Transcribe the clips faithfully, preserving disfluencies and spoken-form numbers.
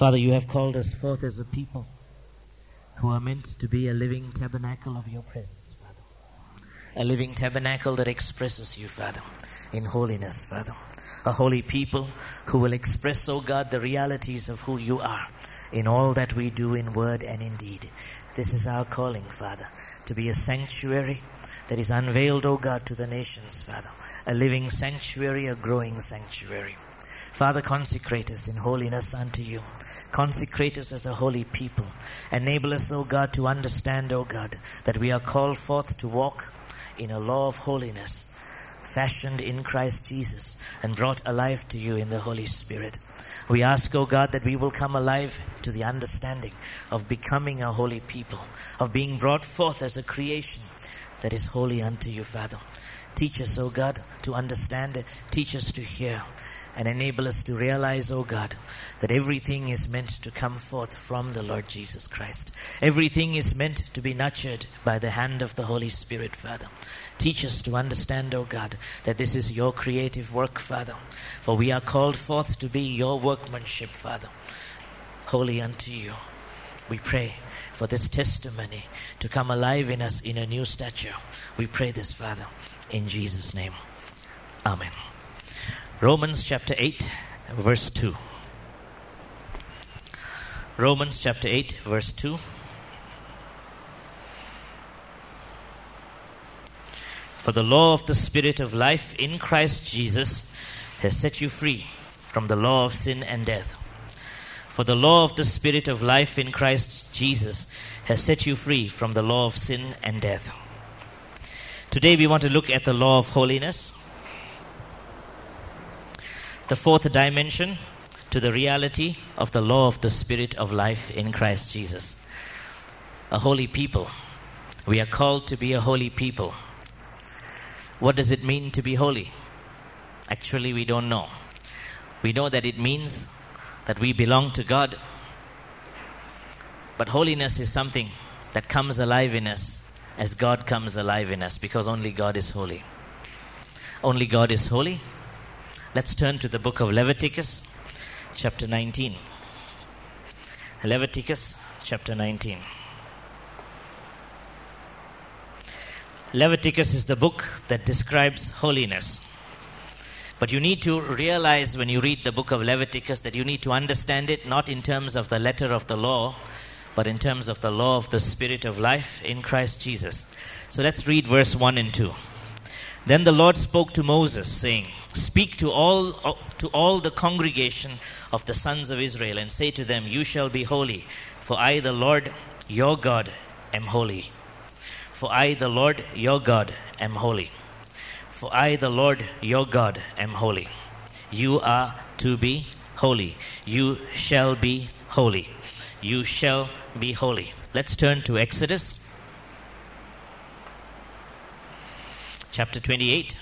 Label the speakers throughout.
Speaker 1: Father, you have called us forth as a people who are meant to be a living tabernacle of your presence, Father. A living tabernacle that expresses you, Father, in holiness, Father. A holy people who will express, O God, the realities of who you are in all that we do in word and in deed. This is our calling, Father, to be a sanctuary that is unveiled, O God, to the nations, Father. A living sanctuary, a growing sanctuary. Father, consecrate us in holiness unto you. Consecrate us as a holy people. Enable us, O God, to understand, O God, that we are called forth to walk in a law of holiness, fashioned in Christ Jesus and brought alive to you in the Holy Spirit. We ask, O God, that we will come alive to the understanding of becoming a holy people, of being brought forth as a creation that is holy unto you, Father. Teach us, O God, to understand. Teach us to hear. And enable us to realize, O God, that everything is meant to come forth from the Lord Jesus Christ. Everything is meant to be nurtured by the hand of the Holy Spirit, Father. Teach us to understand, O God, that this is your creative work, Father. For we are called forth to be your workmanship, Father. Holy unto you. We pray for this testimony to come alive in us in a new stature. We pray this, Father, in Jesus' name. Amen. Romans chapter eight, verse two. Romans chapter eight, verse two. For the law of the Spirit of life in Christ Jesus has set you free from the law of sin and death. For the law of the Spirit of life in Christ Jesus has set you free from the law of sin and death. Today we want to look at the law of holiness. The fourth dimension to the reality of the law of the Spirit of life in Christ Jesus. A holy people. We are called to be a holy people. What does it mean to be holy? Actually, we don't know. We know that it means that we belong to God. But holiness is something that comes alive in us as God comes alive in us, because only God is holy. Only God is holy. Let's turn to the book of Leviticus, chapter nineteen. Leviticus, chapter nineteen. Leviticus is the book that describes holiness. But you need to realize when you read the book of Leviticus that you need to understand it not in terms of the letter of the law, but in terms of the law of the Spirit of life in Christ Jesus. So let's read verse one and two. Then the Lord spoke to Moses, saying, Speak to all to all the congregation of the sons of Israel, and say to them, You shall be holy, for I, the Lord your God, am holy. For I, the Lord your God, am holy. For I, the Lord your God, am holy. You are to be holy. You shall be holy. You shall be holy. Let's turn to Exodus chapter twenty-eight.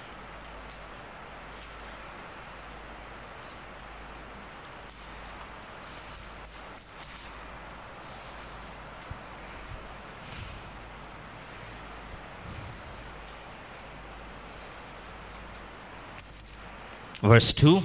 Speaker 1: Verse two.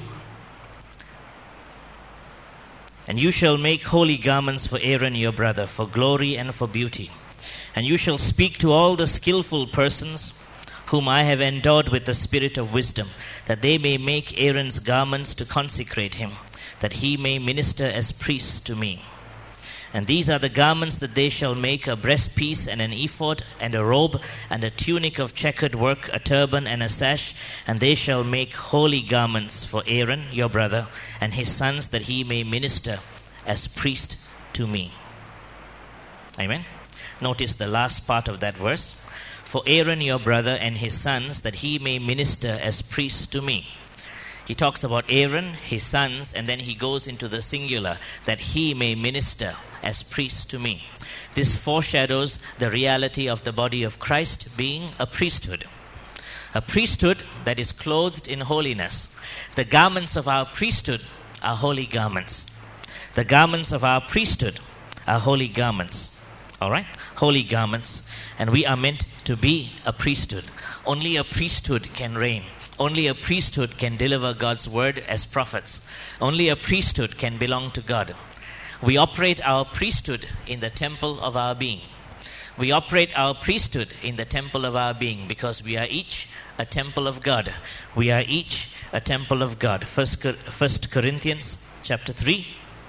Speaker 1: And you shall make holy garments for Aaron your brother, for glory and for beauty. And you shall speak to all the skillful persons whom I have endowed with the spirit of wisdom, that they may make Aaron's garments to consecrate him, that he may minister as priest to me. And these are the garments that they shall make: a breastpiece and an ephod and a robe and a tunic of checkered work, a turban and a sash. And they shall make holy garments for Aaron your brother and his sons, that he may minister as priest to me. Amen. Notice the last part of that verse. For Aaron your brother and his sons, that he may minister as priest to me. He talks about Aaron, his sons, and then he goes into the singular, that he may minister as priest to me. This foreshadows the reality of the body of Christ being a priesthood. A priesthood that is clothed in holiness. The garments of our priesthood are holy garments. The garments of our priesthood are holy garments. All right? Holy garments. And we are meant to be a priesthood. Only a priesthood can reign. Only a priesthood can deliver God's word as prophets. Only a priesthood can belong to God. We operate our priesthood in the temple of our being. We operate our priesthood in the temple of our being because we are each a temple of God. We are each a temple of God. First, First Corinthians chapter three.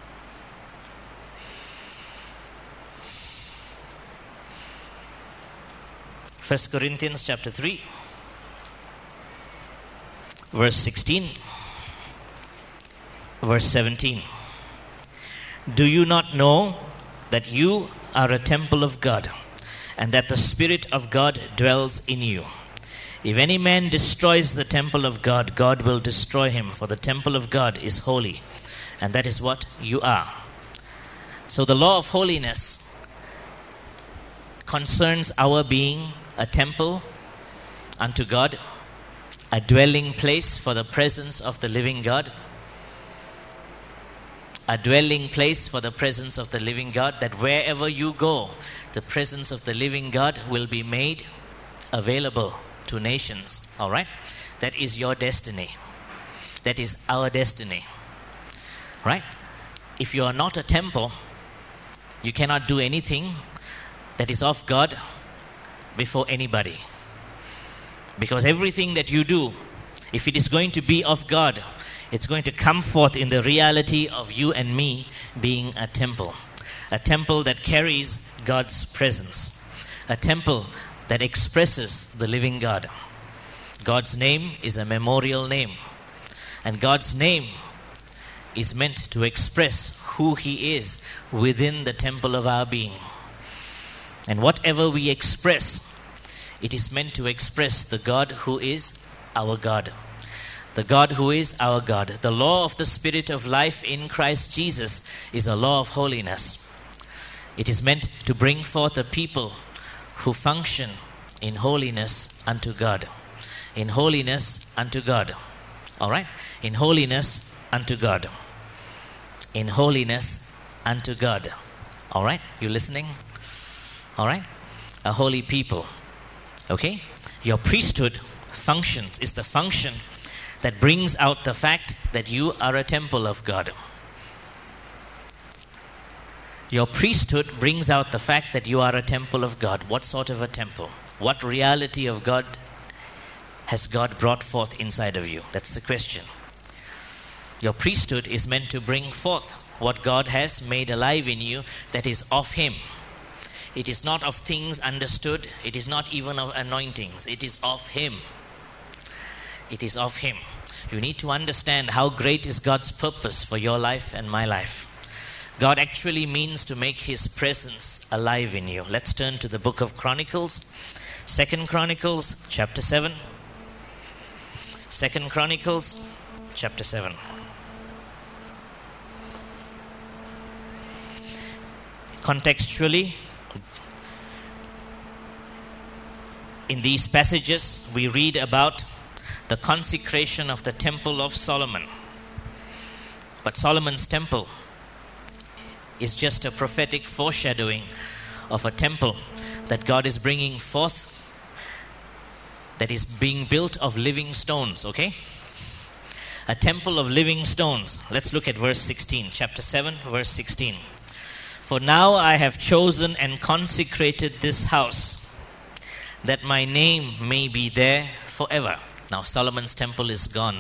Speaker 1: First Corinthians chapter three. Verse sixteen, verse seventeen. Do you not know that you are a temple of God, and that the Spirit of God dwells in you? If any man destroys the temple of God, God will destroy him, for the temple of God is holy, and that is what you are. So the law of holiness concerns our being a temple unto God, a dwelling place for the presence of the living God. A dwelling place for the presence of the living God, that wherever you go, the presence of the living God will be made available to nations. All right? That is your destiny. That is our destiny. Right? If you are not a temple, you cannot do anything that is of God before anybody. Because everything that you do, if it is going to be of God, it's going to come forth in the reality of you and me being a temple. A temple that carries God's presence. A temple that expresses the living God. God's name is a memorial name. And God's name is meant to express who He is within the temple of our being. And whatever we express, it is meant to express the God who is our God. The God who is our God. The law of the Spirit of life in Christ Jesus is a law of holiness. It is meant to bring forth a people who function in holiness unto God. In holiness unto God. All right? In holiness unto God. In holiness unto God. All right? You listening? All right? A holy people. Okay? Your priesthood function is the function that brings out the fact that you are a temple of God. Your priesthood brings out the fact that you are a temple of God. What sort of a temple? What reality of God has God brought forth inside of you? That's the question. Your priesthood is meant to bring forth what God has made alive in you that is of Him. It is not of things understood. It is not even of anointings. It is of Him. It is of Him. You need to understand how great is God's purpose for your life and my life. God actually means to make His presence alive in you. Let's turn to the book of Chronicles. Second Chronicles chapter seven. Second Chronicles chapter seven. Contextually, in these passages, we read about the consecration of the temple of Solomon. But Solomon's temple is just a prophetic foreshadowing of a temple that God is bringing forth, that is being built of living stones, okay? A temple of living stones. Let's look at verse sixteen, chapter seven, verse sixteen. For now I have chosen and consecrated this house, that my name may be there forever. Now Solomon's temple is gone.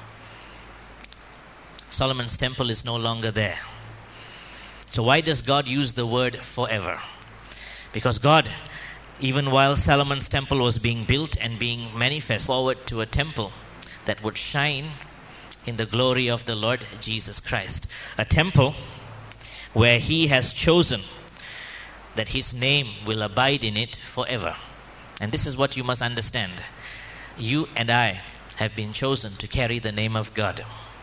Speaker 1: Solomon's temple is no longer there. So why does God use the word forever? Because God, even while Solomon's temple was being built and being manifest, forward to a temple that would shine in the glory of the Lord Jesus Christ. A temple where He has chosen that His name will abide in it forever. And this is what you must understand. You and I have been chosen to carry the name of God.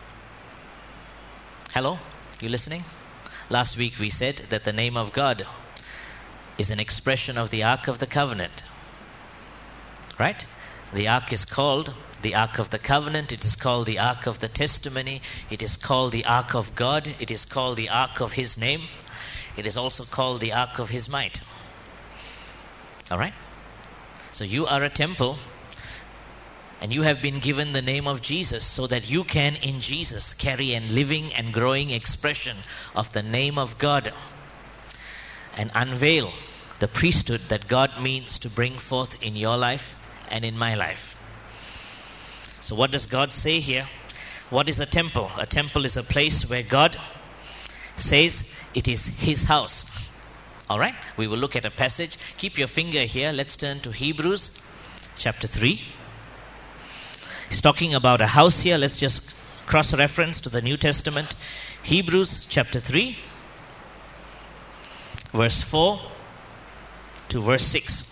Speaker 1: Hello? You listening? Last week we said that the name of God is an expression of the Ark of the Covenant. Right? The Ark is called the Ark of the Covenant. It is called the Ark of the Testimony. It is called the Ark of God. It is called the Ark of His name. It is also called the Ark of His might. All right? So you are a temple, And you have been given the name of Jesus so that you can, in Jesus, carry a living and growing expression of the name of God and unveil the priesthood that God means to bring forth in your life and in my life. So what does God say here? What is a temple? A temple is a place where God says it is His house. All right? We will look at a passage. Keep your finger here. Let's turn to Hebrews chapter three. He's talking about a house here. Let's just cross-reference to the New Testament. Hebrews chapter three, verse four to verse six.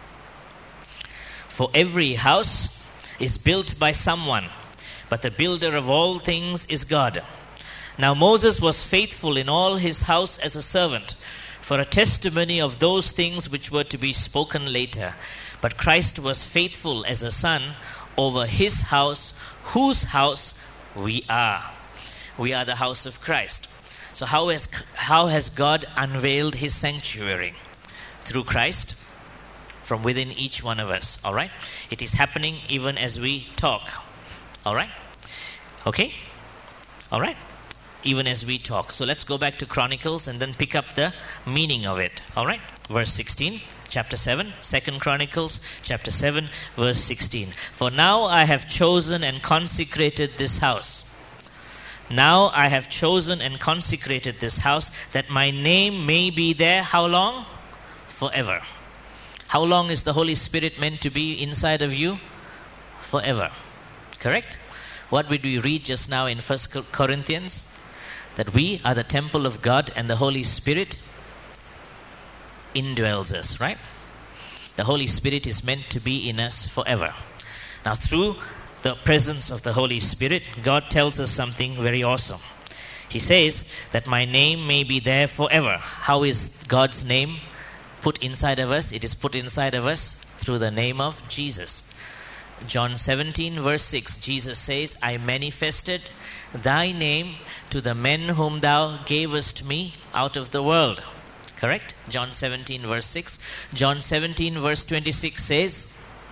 Speaker 1: For every house is built by someone, but the builder of all things is God. Now Moses was faithful in all his house as a servant, for a testimony of those things which were to be spoken later. But Christ was faithful as a son over his house, whose house we are. We are the house of Christ. So how has, how has God unveiled His sanctuary? Through Christ, from within each one of us. All right? It is happening even as we talk. All right? Okay? All right? Even as we talk. So let's go back to Chronicles and then pick up the meaning of it. All right? Verse sixteen, chapter seven, Second Chronicles, chapter seven, verse sixteen. For now I have chosen and consecrated this house. Now I have chosen and consecrated this house, that my name may be there. How long? Forever. How long is the Holy Spirit meant to be inside of you? Forever. Correct? What did we read just now in First Corinthians? That we are the temple of God and the Holy Spirit indwells us, right? The Holy Spirit is meant to be in us forever. Now, through the presence of the Holy Spirit, God tells us something very awesome. He says that my name may be there forever. How is God's name put inside of us? It is put inside of us through the name of Jesus. John seventeen, verse six, Jesus says, I manifested thy name to the men whom thou gavest me out of the world. Correct? John seventeen, verse six. John seventeen, verse twenty-six says,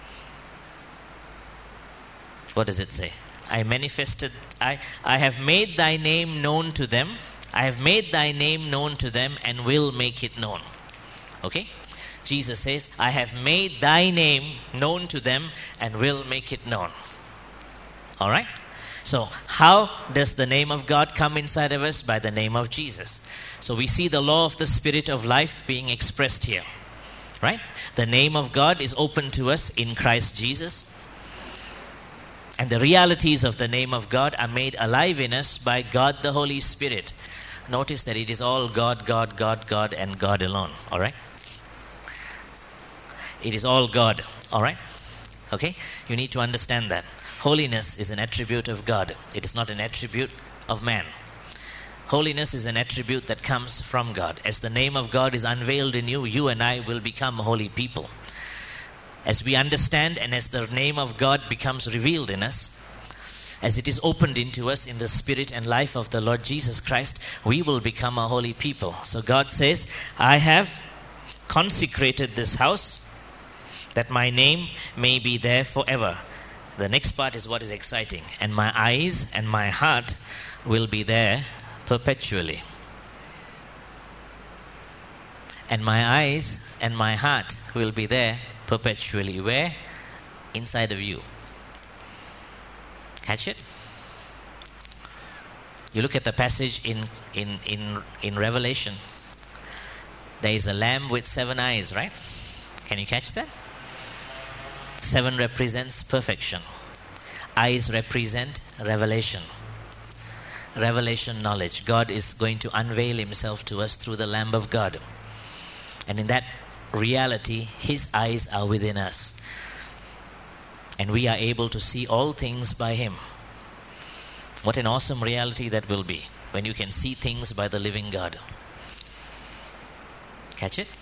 Speaker 1: what does it say? I manifested, I, I have made thy name known to them. I have made thy name known to them and will make it known. Okay? Jesus says, I have made thy name known to them and will make it known. All right? So, how does the name of God come inside of us? By the name of Jesus. So, we see the law of the Spirit of life being expressed here. Right? The name of God is open to us in Christ Jesus. And the realities of the name of God are made alive in us by God the Holy Spirit. Notice that it is all God, God, God, God, and God alone. All right? It is all God. All right? Okay? You need to understand that. Holiness is an attribute of God. It is not an attribute of man. Holiness is an attribute that comes from God. As the name of God is unveiled in you, you and I will become holy people. As we understand and as the name of God becomes revealed in us, as it is opened into us in the spirit and life of the Lord Jesus Christ, we will become a holy people. So God says, I have consecrated this house that my name may be there forever. The next part is what is exciting. And my eyes and my heart will be there perpetually. And my eyes and my heart will be there perpetually. Where? Inside of you. Catch it? You look at the passage in, in, in, in Revelation. There is a lamb with seven eyes, right? Can you catch that? Seven represents perfection. Eyes represent revelation. Revelation knowledge. God is going to unveil Himself to us through the Lamb of God. And in that reality, His eyes are within us. And we are able to see all things by Him. What an awesome reality that will be when you can see things by the living God. Catch it?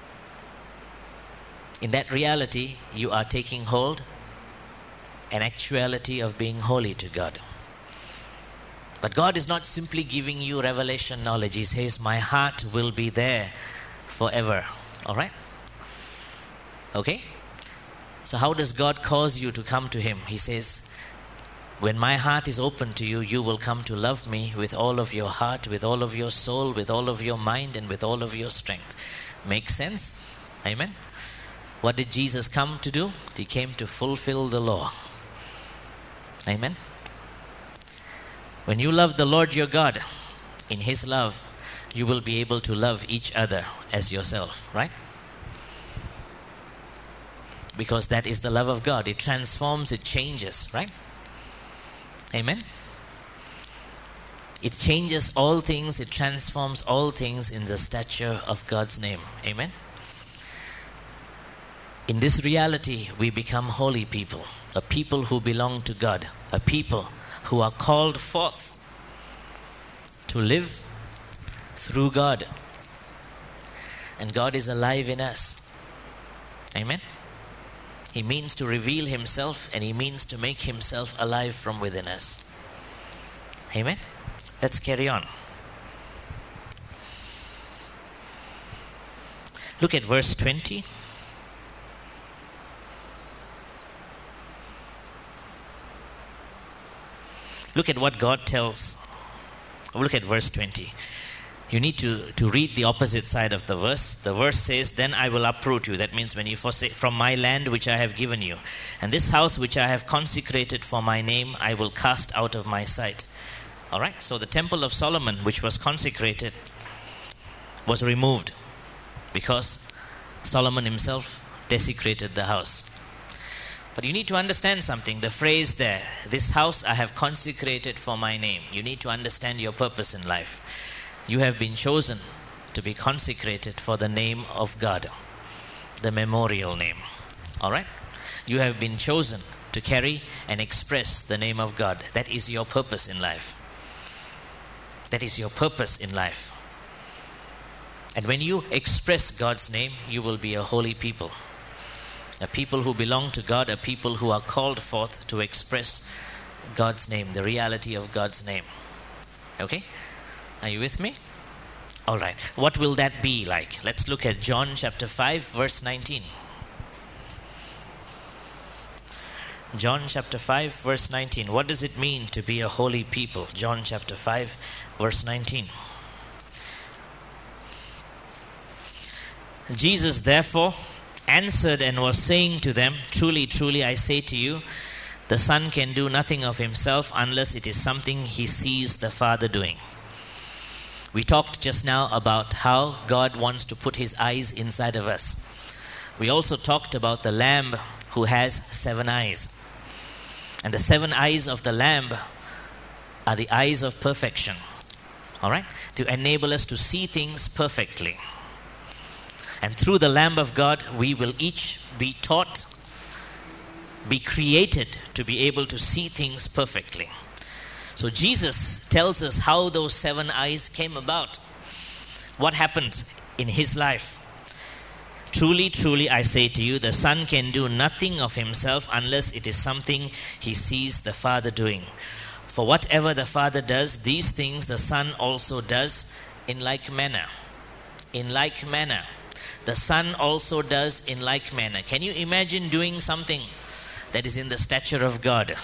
Speaker 1: In that reality, you are taking hold an actuality of being holy to God. But God is not simply giving you revelation knowledge. He says, my heart will be there forever. All right? Okay? So how does God cause you to come to Him? He says, when my heart is open to you, you will come to love me with all of your heart, with all of your soul, with all of your mind, and with all of your strength. Makes sense? Amen? What did Jesus come to do? He came to fulfill the law. Amen? When you love the Lord your God, in His love, you will be able to love each other as yourself, right? Because that is the love of God. It transforms, it changes, right? Amen? It changes all things, it transforms all things in the stature of God's name. Amen? In this reality, we become holy people, a people who belong to God, a people who are called forth to live through God. And God is alive in us. Amen? He means to reveal Himself, and He means to make Himself alive from within us. Amen? Let's carry on. Look at verse twenty. Look at what God tells. Look at verse twenty. You need to, to read the opposite side of the verse. The verse says, then I will uproot you. That means when you forsake from my land which I have given you. And this house which I have consecrated for my name, I will cast out of my sight. Alright, so the temple of Solomon, which was consecrated, was removed because Solomon himself desecrated the house. But you need to understand something. The phrase there, this house I have consecrated for my name. You need to understand your purpose in life. You have been chosen to be consecrated for the name of God, the memorial name. Alright? You have been chosen to carry and express the name of God. That is your purpose in life. That is your purpose in life. And when you express God's name, you will be a holy people. A people who belong to God, a people who are called forth to express God's name, the reality of God's name. Okay? Are you with me? All right. What will that be like? Let's look at John chapter five, verse nineteen. John chapter five, verse nineteen. What does it mean to be a holy people? John chapter five, verse nineteen. Jesus therefore answered and was saying to them, truly, truly, I say to you, the Son can do nothing of himself unless it is something he sees the Father doing. We talked just now about how God wants to put His eyes inside of us. We also talked about the Lamb who has seven eyes. And the seven eyes of the Lamb are the eyes of perfection. All right? To enable us to see things perfectly. And through the Lamb of God, we will each be taught, be created to be able to see things perfectly. So Jesus tells us how those seven eyes came about. What happened in His life. Truly, truly, I say to you, the Son can do nothing of Himself unless it is something He sees the Father doing. For whatever the Father does, these things the Son also does in like manner. In like manner. The Son also does in like manner. Can you imagine doing something that is in the stature of God?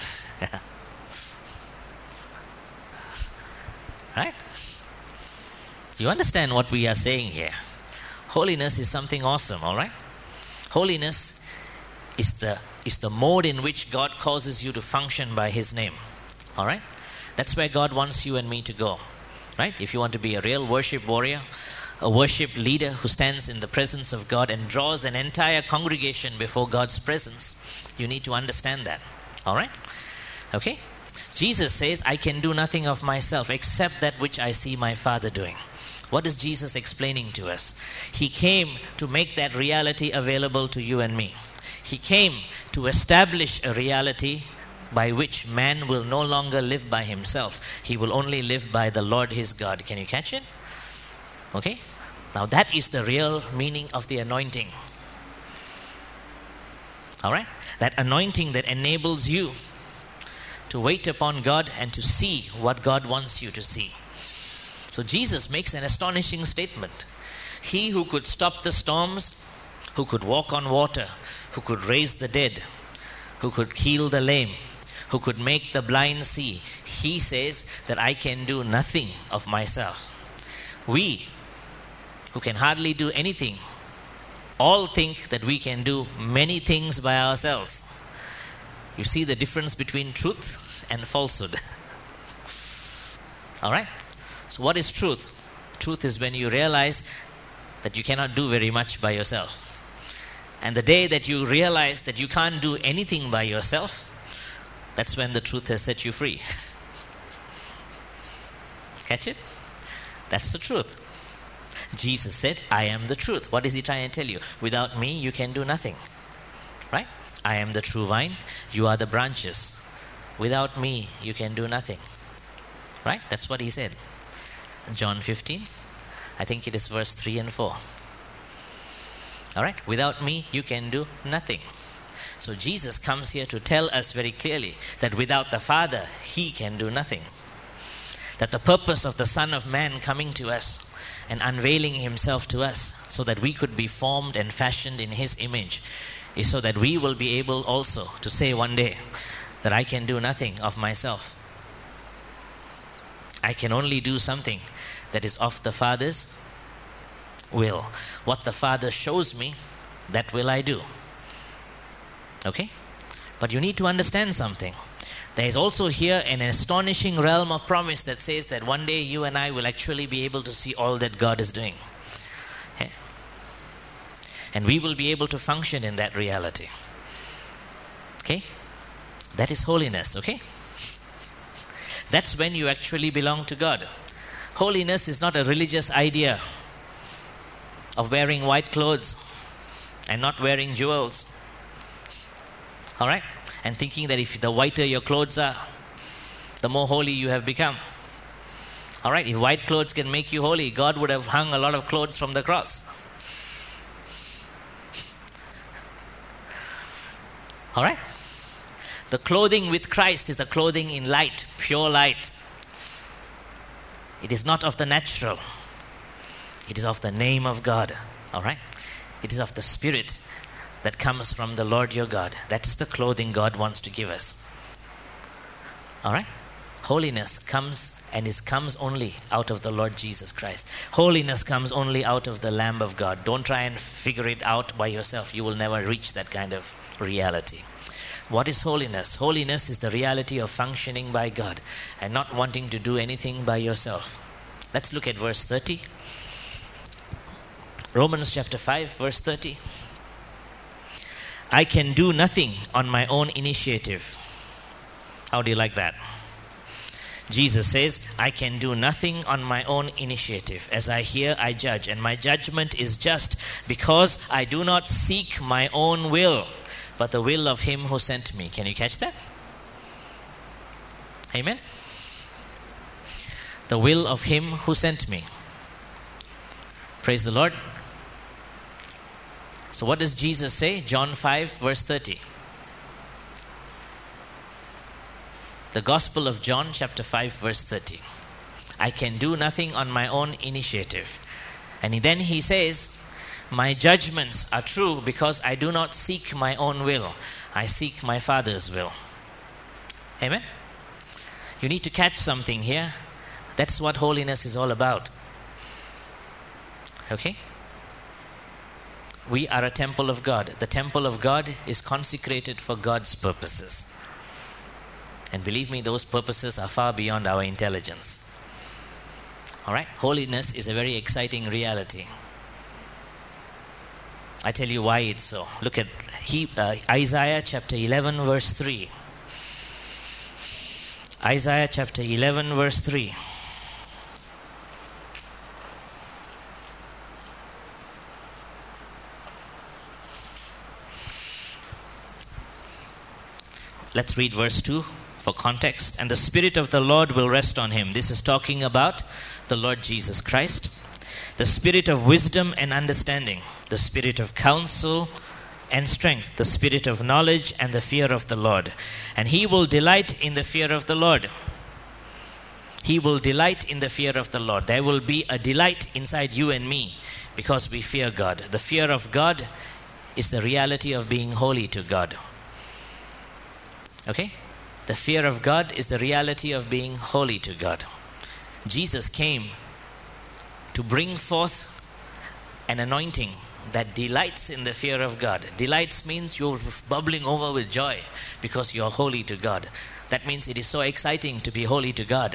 Speaker 1: Right? You understand what we are saying here. Holiness is something awesome, all right? Holiness is the is the mode in which God causes you to function by His name. All right? That's where God wants you and me to go. Right? If you want to be a real worship warrior, a worship leader who stands in the presence of God and draws an entire congregation before God's presence, you need to understand that. All right? Okay? Jesus says, I can do nothing of myself except that which I see my Father doing. What is Jesus explaining to us? He came to make that reality available to you and me. He came to establish a reality by which man will no longer live by himself. He will only live by the Lord his God. Can you catch it? Okay? Now that is the real meaning of the anointing. All right? That anointing that enables you to wait upon God and to see what God wants you to see. So Jesus makes an astonishing statement. He who could stop the storms, who could walk on water, who could raise the dead, who could heal the lame, who could make the blind see, he says that I can do nothing of myself. We, who can hardly do anything, all think that we can do many things by ourselves. You see the difference between truth and falsehood. All right? So what is truth? Truth is when you realize that you cannot do very much by yourself. And the day that you realize that you can't do anything by yourself, that's when the truth has set you free. Catch it? That's the truth. Jesus said, I am the truth. What is he trying to tell you? Without me, you can do nothing. Right? I am the true vine. You are the branches. Without me, you can do nothing. Right? That's what he said. John fifteen. I think it is verse three and four. All right? Without me, you can do nothing. So Jesus comes here to tell us very clearly that without the Father, he can do nothing. That the purpose of the Son of Man coming to us and unveiling himself to us so that we could be formed and fashioned in his image is so that we will be able also to say one day that I can do nothing of myself. I can only do something that is of the Father's will. What the Father shows me, that will I do. Okay? But you need to understand something. There is also here an astonishing realm of promise that says that one day you and I will actually be able to see all that God is doing. Okay? And we will be able to function in that reality. Okay? That is holiness, okay? That's when you actually belong to God. Holiness is not a religious idea of wearing white clothes and not wearing jewels. All right? And thinking that if the whiter your clothes are, the more holy you have become. All right? If white clothes can make you holy, God would have hung a lot of clothes from the cross. All right? The clothing with Christ is the clothing in light, pure light. It is not of the natural. It is of the name of God. All right? It is of the Spirit that comes from the Lord your God. That is the clothing God wants to give us. All right? Holiness comes and is comes only out of the Lord Jesus Christ. Holiness comes only out of the Lamb of God. Don't try and figure it out by yourself. You will never reach that kind of reality. What is holiness? Holiness is the reality of functioning by God and not wanting to do anything by yourself. Let's look at verse thirty. Romans chapter five, verse thirty. I can do nothing on my own initiative. How do you like that? Jesus says, I can do nothing on my own initiative. As I hear, I judge. And my judgment is just because I do not seek my own will, but the will of him who sent me. Can you catch that? Amen? The will of him who sent me. Praise the Lord. So what does Jesus say? John five, verse thirty. The Gospel of John, chapter five, verse thirty. I can do nothing on my own initiative. And then he says, my judgments are true because I do not seek my own will. I seek my Father's will. Amen? You need to catch something here. That's what holiness is all about. Okay? We are a temple of God. The temple of God is consecrated for God's purposes. And believe me, those purposes are far beyond our intelligence. All right? Holiness is a very exciting reality. I tell you why it's so. Look at he, uh, Isaiah chapter eleven, verse three. Isaiah chapter eleven, verse three. Let's read verse two for context. And the Spirit of the Lord will rest on him. This is talking about the Lord Jesus Christ. The Spirit of wisdom and understanding. The Spirit of counsel and strength. The Spirit of knowledge and the fear of the Lord. And he will delight in the fear of the Lord. He will delight in the fear of the Lord. There will be a delight inside you and me because we fear God. The fear of God is the reality of being holy to God. Okay? The fear of God is the reality of being holy to God. Jesus came to bring forth an anointing that delights in the fear of God. Delights means you're bubbling over with joy because you're holy to God. That means it is so exciting to be holy to God.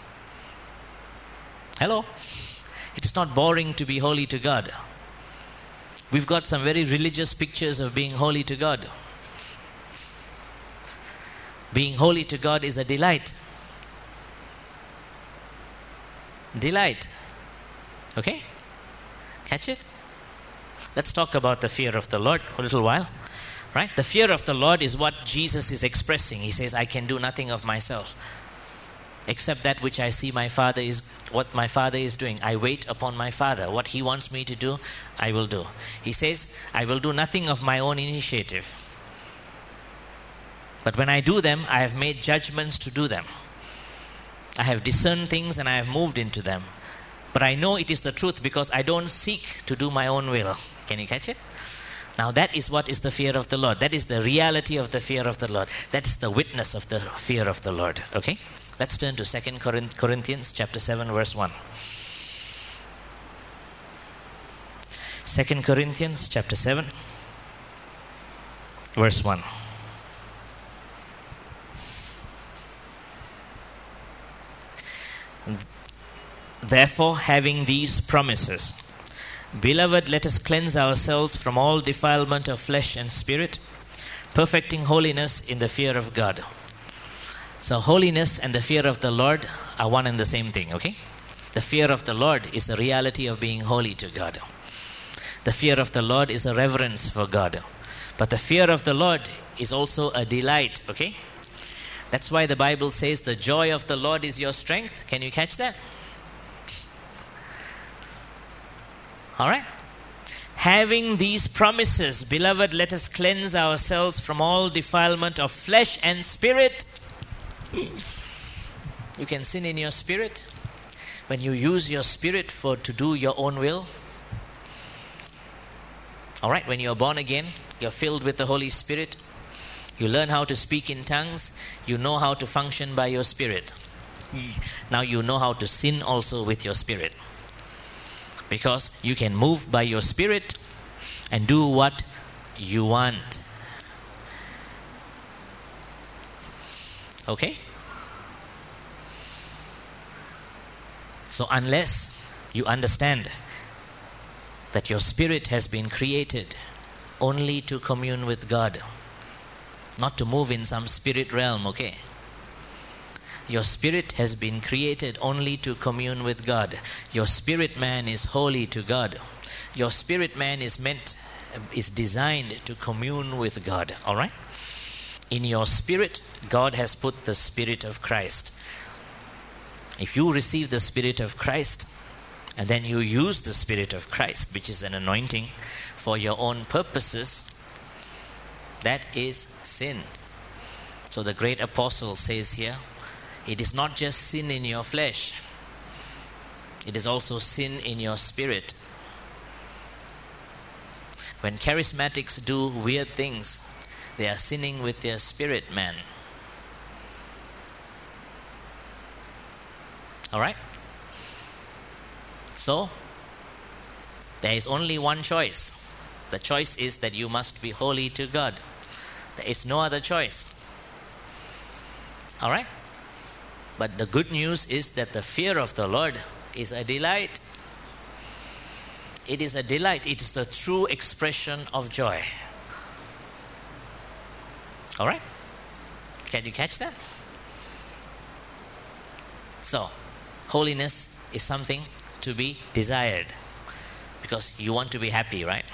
Speaker 1: Hello? It is not boring to be holy to God. We've got some very religious pictures of being holy to God. Being holy to God is a delight. Delight. Okay? Catch it? Let's talk about the fear of the Lord for a little while. Right? The fear of the Lord is what Jesus is expressing. He says, I can do nothing of myself, except that which I see my Father is, what my Father is doing. I wait upon my Father. What He wants me to do, I will do. He says, I will do nothing of my own initiative. But when I do them, I have made judgments to do them. I have discerned things and I have moved into them. But I know it is the truth because I don't seek to do my own will. Can you catch it? Now that is what is the fear of the Lord. That is the reality of the fear of the Lord. That is the witness of the fear of the Lord. Okay? Let's turn to Second Corinthians chapter seven verse one. Second Corinthians chapter seven verse one. Therefore, having these promises, beloved, let us cleanse ourselves from all defilement of flesh and spirit, perfecting holiness in the fear of God. So holiness and the fear of the Lord are one and the same thing, okay? The fear of the Lord is the reality of being holy to God. The fear of the Lord is a reverence for God. But the fear of the Lord is also a delight, okay? That's why the Bible says the joy of the Lord is your strength. Can you catch that? All right? Having these promises, beloved, let us cleanse ourselves from all defilement of flesh and spirit. You can sin in your spirit when you use your spirit for to do your own will. All right? When you're born again, you're filled with the Holy Spirit. You learn how to speak in tongues. You know how to function by your spirit. Now you know how to sin also with your spirit. Because you can move by your spirit and do what you want. Okay? So unless you understand that your spirit has been created only to commune with God, not to move in some spirit realm, okay? Your spirit has been created only to commune with God. Your spirit man is holy to God. Your spirit man is meant, is designed to commune with God. All right? In your spirit, God has put the Spirit of Christ. If you receive the Spirit of Christ, and then you use the Spirit of Christ, which is an anointing for your own purposes, that is sin. So the great apostle says here, it is not just sin in your flesh. It is also sin in your spirit. When charismatics do weird things, they are sinning with their spirit man. Alright? So, there is only one choice. The choice is that you must be holy to God. There is no other choice. Alright? But the good news is that the fear of the Lord is a delight. It is a delight. It is the true expression of joy. All right? Can you catch that? So, holiness is something to be desired because you want to be happy, right?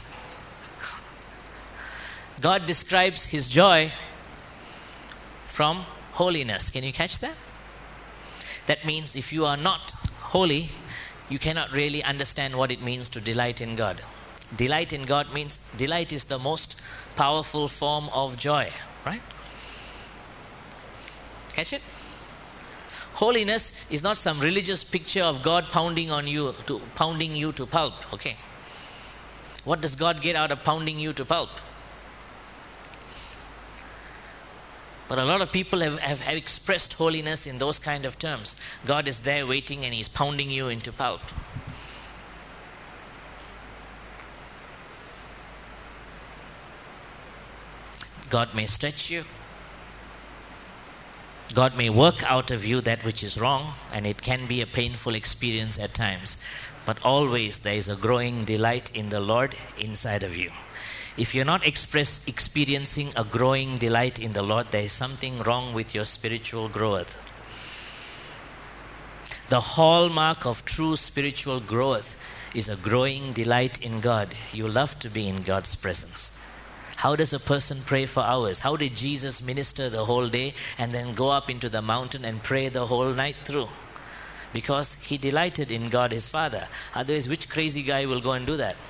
Speaker 1: God describes His joy from holiness. Can you catch that? That means if you are not holy, you cannot really understand what it means to delight in God. Delight in God means, delight is the most powerful form of joy, right? Catch it? Holiness is not some religious picture of God pounding on you, to pounding you to pulp, okay? What does God get out of pounding you to pulp? But a lot of people have, have, have expressed holiness in those kind of terms. God is there waiting and He's pounding you into pulp. God may stretch you. God may work out of you that which is wrong, and it can be a painful experience at times. But always there is a growing delight in the Lord inside of you. If you're not express, experiencing a growing delight in the Lord, there is something wrong with your spiritual growth. The hallmark of true spiritual growth is a growing delight in God. You love to be in God's presence. How does a person pray for hours? How did Jesus minister the whole day and then go up into the mountain and pray the whole night through? Because he delighted in God his Father. Otherwise, which crazy guy will go and do that?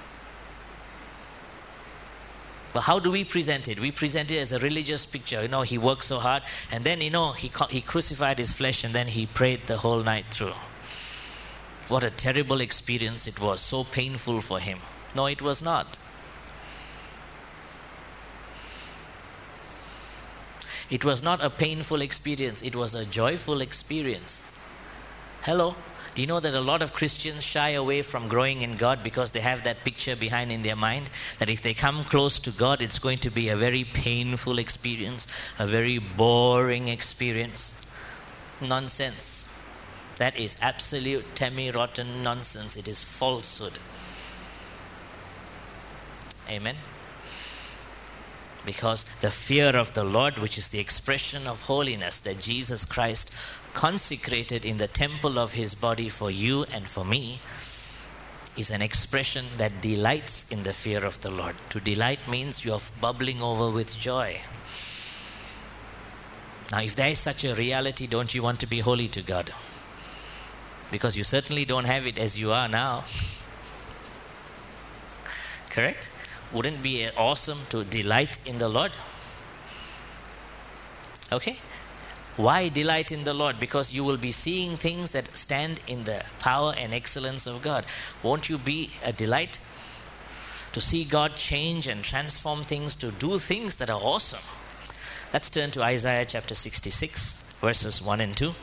Speaker 1: But how do we present it? We present it as a religious picture. You know, he worked so hard, and then, you know, he he crucified his flesh, and then he prayed the whole night through. What a terrible experience it was. So painful for him. No, it was not. It was not a painful experience. It was a joyful experience. Hello? Do you know that a lot of Christians shy away from growing in God because they have that picture behind in their mind that if they come close to God, it's going to be a very painful experience, a very boring experience? Nonsense. That is absolute Tammy-rotten nonsense. It is falsehood. Amen? Because the fear of the Lord, which is the expression of holiness that Jesus Christ consecrated in the temple of his body for you and for me, is an expression that delights in the fear of the Lord. To delight means you're bubbling over with joy. Now, if there is such a reality, don't you want to be holy to God? Because you certainly don't have it as you are now. Correct? Wouldn't it be awesome to delight in the Lord? Okay? Why delight in the Lord? Because you will be seeing things that stand in the power and excellence of God. Won't you be a delight to see God change and transform things, to do things that are awesome? Let's turn to Isaiah chapter sixty-six, verses one and two.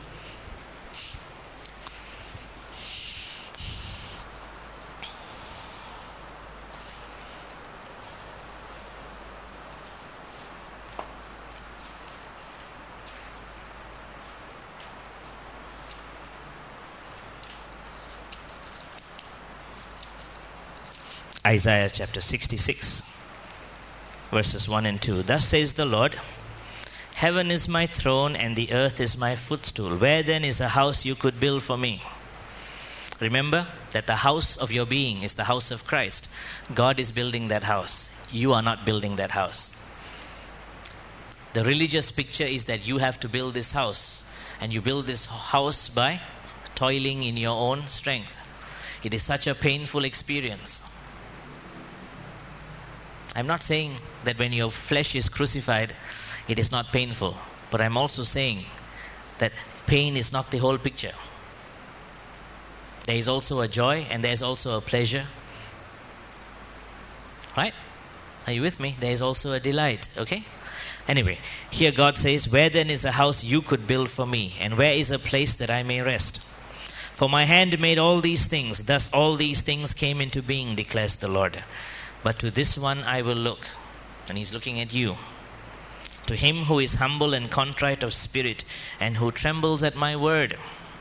Speaker 1: Isaiah chapter sixty-six, verses one and two. Thus says the Lord, heaven is my throne and the earth is my footstool. Where then is a house you could build for me? Remember that the house of your being is the house of Christ. God is building that house. You are not building that house. The religious picture is that you have to build this house, and you build this house by toiling in your own strength. It is such a painful experience. I'm not saying that when your flesh is crucified, it is not painful. But I'm also saying that pain is not the whole picture. There is also a joy and there is also a pleasure. Right? Are you with me? There is also a delight. Okay? Anyway, here God says, where then is a house you could build for me? And where is a place that I may rest? For my hand made all these things. Thus all these things came into being, declares the Lord. But to this one I will look. And he's looking at you. To him who is humble and contrite of spirit, and who trembles at my word.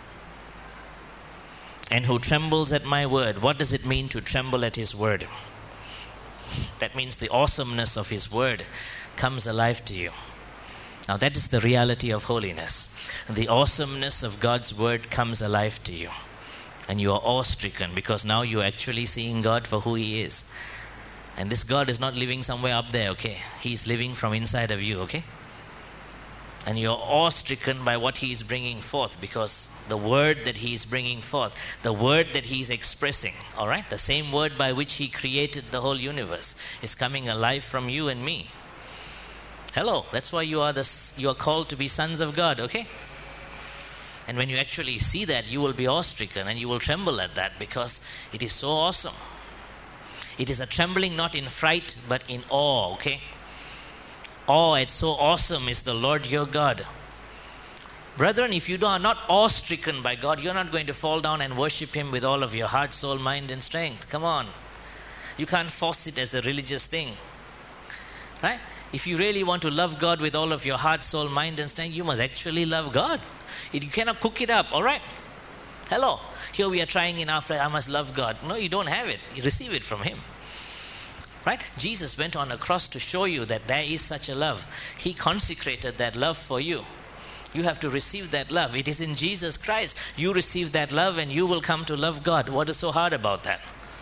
Speaker 1: And who trembles at my word. What does it mean to tremble at his word? That means the awesomeness of his word comes alive to you. Now that is the reality of holiness. The awesomeness of God's word comes alive to you. And you are awe-stricken because now you are actually seeing God for who he is. And this God is not living somewhere up there, okay? He's living from inside of you, okay? And you're awe-stricken by what he is bringing forth, because the word that he is bringing forth, the word that he is expressing, all right? The same word by which he created the whole universe is coming alive from you and me. Hello, that's why you are the, you are called to be sons of God, okay? And when you actually see that, you will be awe-stricken and you will tremble at that because it is so awesome. It is a trembling not in fright, but in awe, okay? Awe, it's so awesome is the Lord your God. Brethren, if you are not awe-stricken by God, you're not going to fall down and worship Him with all of your heart, soul, mind, and strength. Come on. You can't force it as a religious thing. Right? If you really want to love God with all of your heart, soul, mind, and strength, you must actually love God. You cannot cook it up, all right? Hello. Here we are trying in our flesh, I must love God. No, you don't have it. You receive it from Him. Right? Jesus went on a cross to show you that there is such a love. He consecrated that love for you. You have to receive that love. It is in Jesus Christ. You receive that love and you will come to love God. What is so hard about that?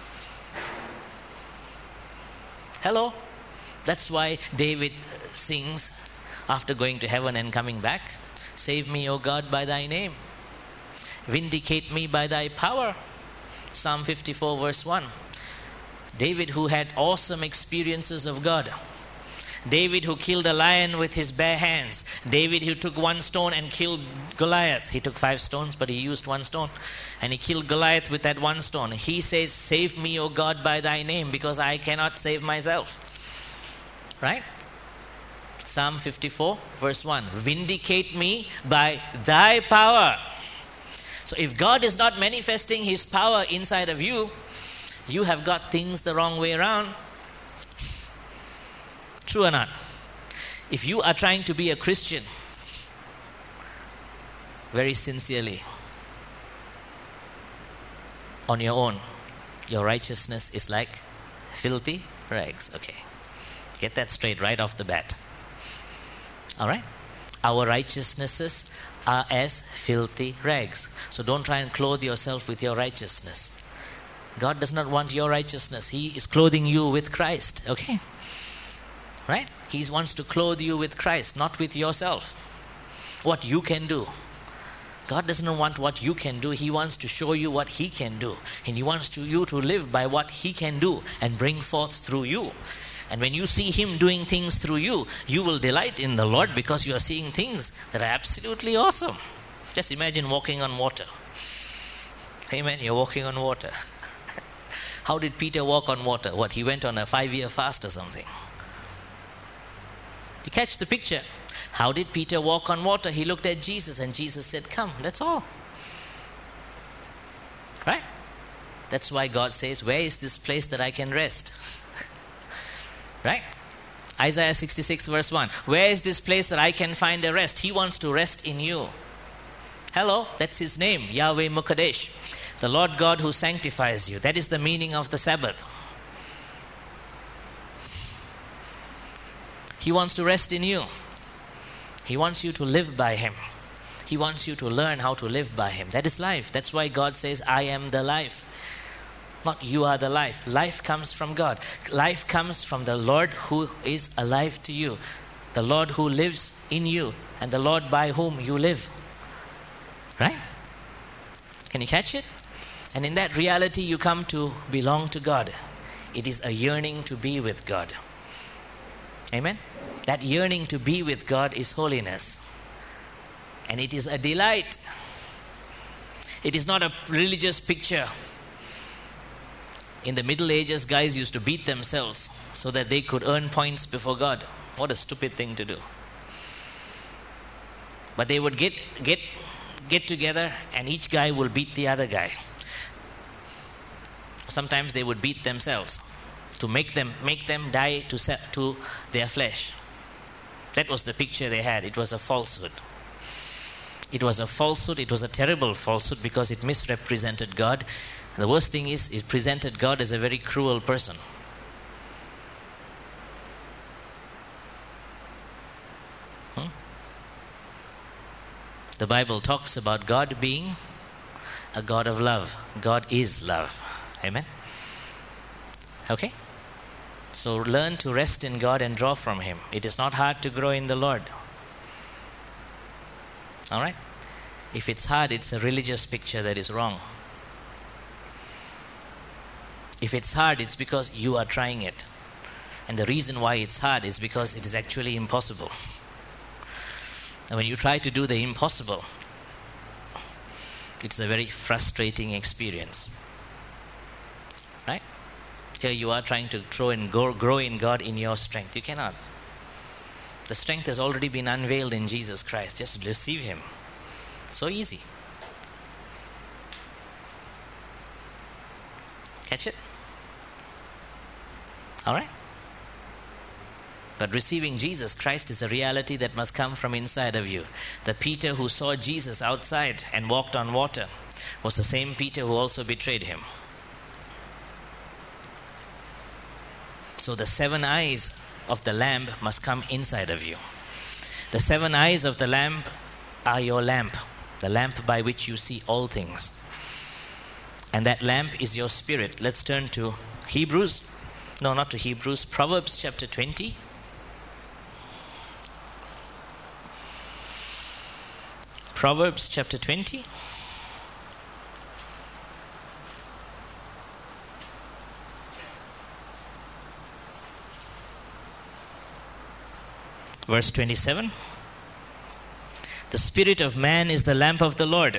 Speaker 1: Hello? That's why David sings after going to heaven and coming back, save me, O God, by thy name. Vindicate me by thy power. Psalm fifty-four verse one. David, who had awesome experiences of God. David, who killed a lion with his bare hands. David, who took one stone and killed Goliath. He took five stones, but he used one stone. And he killed Goliath with that one stone. He says, save me, O God, by thy name, because I cannot save myself. Right? Psalm fifty-four, verse one. Vindicate me by thy power. So if God is not manifesting His power inside of you, you have got things the wrong way around. True or not? If you are trying to be a Christian very sincerely on your own, your righteousness is like filthy rags. Okay. Get that straight right off the bat. All right? Our righteousnesses are as filthy rags. So don't try and clothe yourself with your righteousness. God does not want your righteousness. He is clothing you with Christ. Okay? Right? He wants to clothe you with Christ, not with yourself. What you can do. God doesn't want what you can do. He wants to show you what He can do. And He wants to, you to live by what He can do and bring forth through you. And when you see Him doing things through you, you will delight in the Lord because you are seeing things that are absolutely awesome. Just imagine walking on water. Amen. You're walking on water. How did Peter walk on water? What, he went on a five-year fast or something? You catch the picture? How did Peter walk on water? He looked at Jesus and Jesus said, come, that's all. Right? That's why God says, where is this place that I can rest? Right? Isaiah sixty-six verse one. Where is this place that I can find a rest? He wants to rest in you. Hello, that's His name, Yahweh Mukadesh. The Lord God who sanctifies you. That is the meaning of the Sabbath. He wants to rest in you. He wants you to live by Him. He wants you to learn how to live by Him. That is life. That's why God says, I am the life. Not you are the life. Life comes from God. Life comes from the Lord who is alive to you. The Lord who lives in you. And the Lord by whom you live. Right? Can you catch it? And in that reality you come to belong to God. It is a yearning to be with God. Amen? That yearning to be with God is holiness. And it is a delight. It is not a religious picture. In the Middle Ages, guys used to beat themselves so that they could earn points before God. What a stupid thing to do. But they would get get get together and each guy will beat the other guy. Sometimes they would beat themselves to make them make them die to se- to their flesh. That was the picture they had. It was a falsehood. It was a falsehood. It was a terrible falsehood because it misrepresented God. The worst thing is, it presented God as a very cruel person. Hmm? The Bible talks about God being a God of love. God is love. Amen? Okay? So learn to rest in God and draw from Him. It is not hard to grow in the Lord. Alright? If it's hard, it's a religious picture that is wrong. If it's hard, it's because you are trying it. And the reason why it's hard is because it is actually impossible. And when you try to do the impossible, it's a very frustrating experience. Right? here you are trying to grow in, grow in God in your strength. You cannot. The strength has already been unveiled in Jesus Christ. Just receive Him. So easy. Catch it? All right? But receiving Jesus Christ is a reality that must come from inside of you. The Peter who saw Jesus outside and walked on water was the same Peter who also betrayed Him. So the seven eyes of the Lamb must come inside of you. The seven eyes of the Lamb are your lamp, the lamp by which you see all things. And that lamp is your spirit. Let's turn to Hebrews. No, not to Hebrews. Proverbs chapter twenty. Proverbs chapter twenty. Verse twenty-seven. The spirit of man is the lamp of the Lord,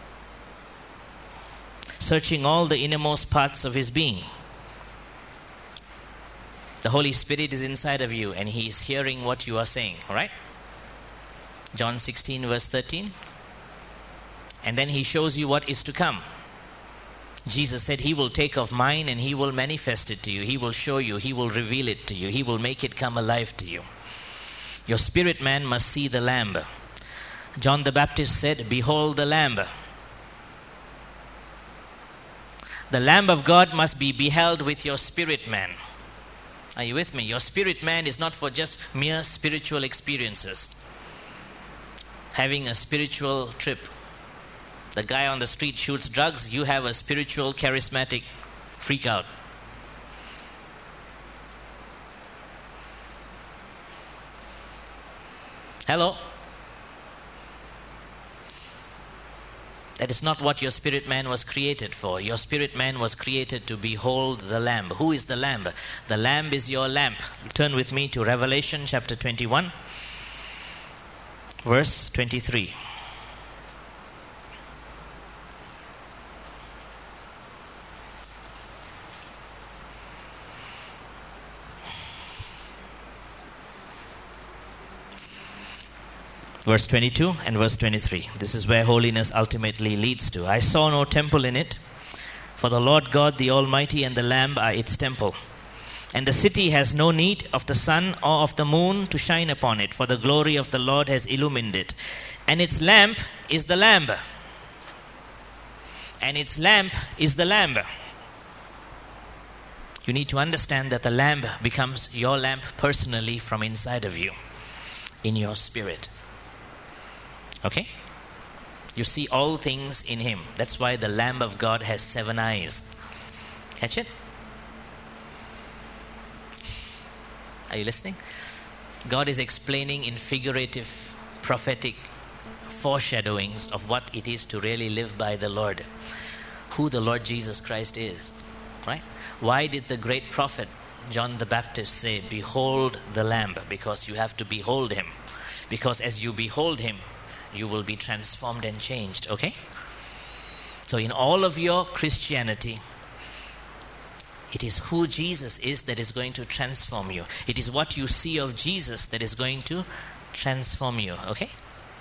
Speaker 1: searching all the innermost parts of his being. The Holy Spirit is inside of you and He is hearing what you are saying, all right? John sixteen verse thirteen. And then He shows you what is to come. Jesus said He will take of mine and He will manifest it to you. He will show you. He will reveal it to you. He will make it come alive to you. Your spirit man must see the Lamb. John the Baptist said, behold the Lamb. The Lamb of God must be beheld with your spirit man. Are you with me? Your spirit man is not for just mere spiritual experiences. Having a spiritual trip. The guy on the street shoots drugs, you have a spiritual, charismatic freak out. Hello? That is not what your spirit man was created for. Your spirit man was created to behold the Lamb. Who is the Lamb? The Lamb is your lamp. Turn with me to Revelation chapter twenty-one, verse twenty-three. Verse twenty-two and verse twenty-three. This is where holiness ultimately leads to. I saw no temple in it, for the Lord God, the Almighty, and the Lamb are its temple. And the city has no need of the sun or of the moon to shine upon it, for the glory of the Lord has illumined it. And its lamp is the Lamb. And its lamp is the Lamb. You need to understand that the Lamb becomes your lamp personally from inside of you, in your spirit. Okay? You see all things in Him. That's why the Lamb of God has seven eyes. Catch it? Are you listening? God is explaining in figurative, prophetic foreshadowings of what it is to really live by the Lord. Who the Lord Jesus Christ is. Right? Why did the great prophet John the Baptist say, behold the Lamb? Because you have to behold Him. Because as you behold Him, you will be transformed and changed. Okay? So in all of your Christianity, it is who Jesus is that is going to transform you. It is what you see of Jesus that is going to transform you. Okay?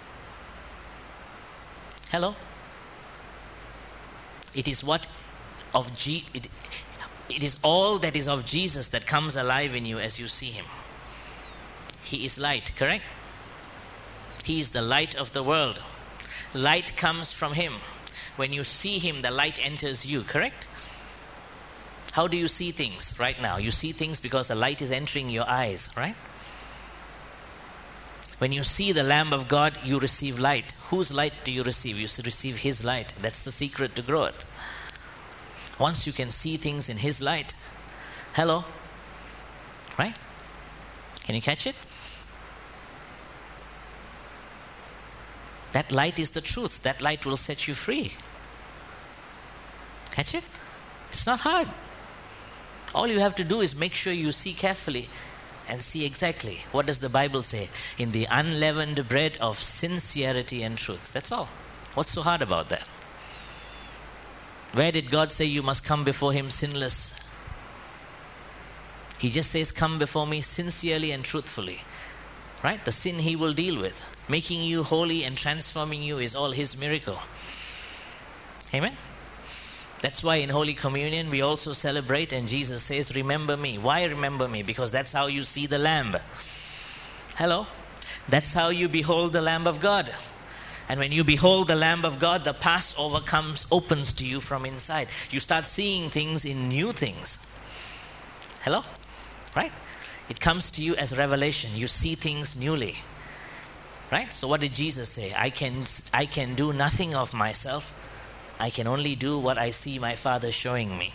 Speaker 1: Hello? It is what of G it, it is all that is of Jesus that comes alive in you as you see Him. He is light, correct? He is the light of the world. Light comes from Him. When you see Him, the light enters you, correct? How do you see things right now? You see things because the light is entering your eyes, right? When you see the Lamb of God, you receive light. Whose light do you receive? You receive His light. That's the secret to growth. Once you can see things in His light, hello, right? Can you catch it? That light is the truth. That light will set you free. Catch it? It's not hard. All you have to do is make sure you see carefully and see exactly. What does the Bible say? In the unleavened bread of sincerity and truth. That's all. What's so hard about that? Where did God say you must come before Him sinless? He just says, come before me sincerely and truthfully. Right? The sin he will deal with. Making you holy and transforming you is all his miracle. Amen? That's why in Holy Communion we also celebrate, and Jesus says, remember me. Why remember me? Because that's how you see the Lamb. Hello? That's how you behold the Lamb of God. And when you behold the Lamb of God, the Passover comes, opens to you from inside. You start seeing things in new things. Hello? Right? It comes to you as revelation. You see things newly. Right? So what did Jesus say? I can, I can do nothing of myself. I can only do what I see my Father showing me.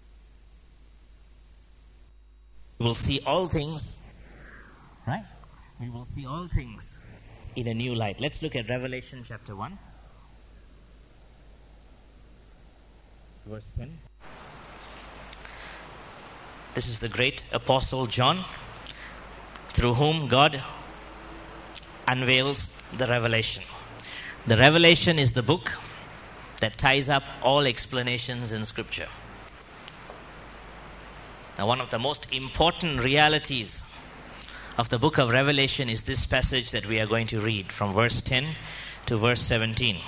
Speaker 1: We will see all things, right? We will see all things in a new light. Let's look at Revelation chapter one. Verse ten. This is the great apostle John, through whom God unveils the revelation. The revelation is the book that ties up all explanations in Scripture. Now, one of the most important realities of the book of Revelation is this passage that we are going to read from verse ten to verse seventeen.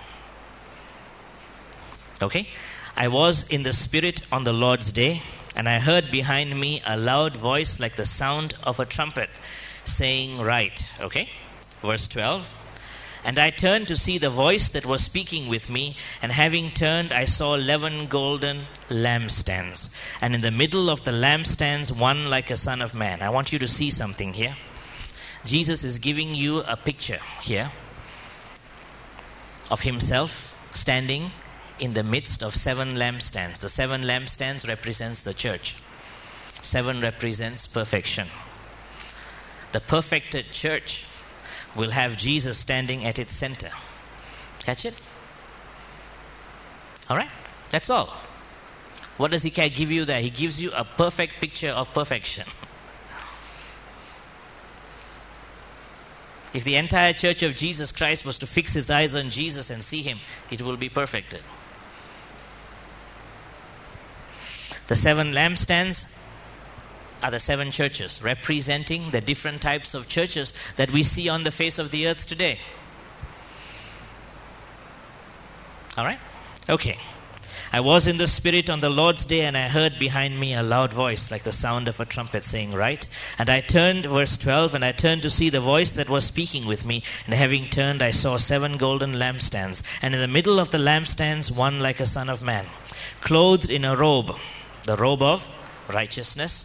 Speaker 1: Okay? I was in the Spirit on the Lord's day, and I heard behind me a loud voice like the sound of a trumpet, saying, write. Okay? Verse twelve. And I turned to see the voice that was speaking with me, and having turned, I saw eleven golden lampstands. And in the middle of the lampstands, one like a son of man. I want you to see something here. Jesus is giving you a picture here of himself standing in the midst of seven lampstands. The seven lampstands represents the church. Seven represents perfection. The perfected church will have Jesus standing at its center. Catch it? All right? That's all. What does he give you there? He gives you a perfect picture of perfection. If the entire church of Jesus Christ was to fix his eyes on Jesus and see him, it will be perfected. The seven lampstands are the seven churches, representing the different types of churches that we see on the face of the earth today. All right? Okay. I was in the Spirit on the Lord's day, and I heard behind me a loud voice like the sound of a trumpet saying, write. And I turned, verse twelve, and I turned to see the voice that was speaking with me. And having turned, I saw seven golden lampstands. And in the middle of the lampstands, one like a son of man, clothed in a robe, the robe of righteousness,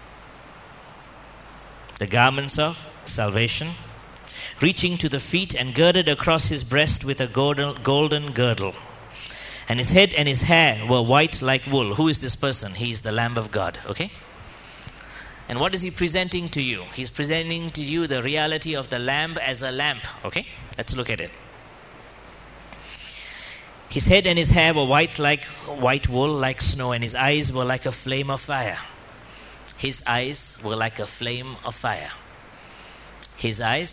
Speaker 1: the garments of salvation, reaching to the feet, and girded across his breast with a golden, golden girdle. And his head and his hair were white like wool. Who is this person? He is the Lamb of God. Okay? And what is he presenting to you? He's presenting to you the reality of the Lamb as a lamp. Okay? Let's look at it. His head and his hair were white like white wool, like snow, and his eyes were like a flame of fire. His eyes were like a flame of fire. His eyes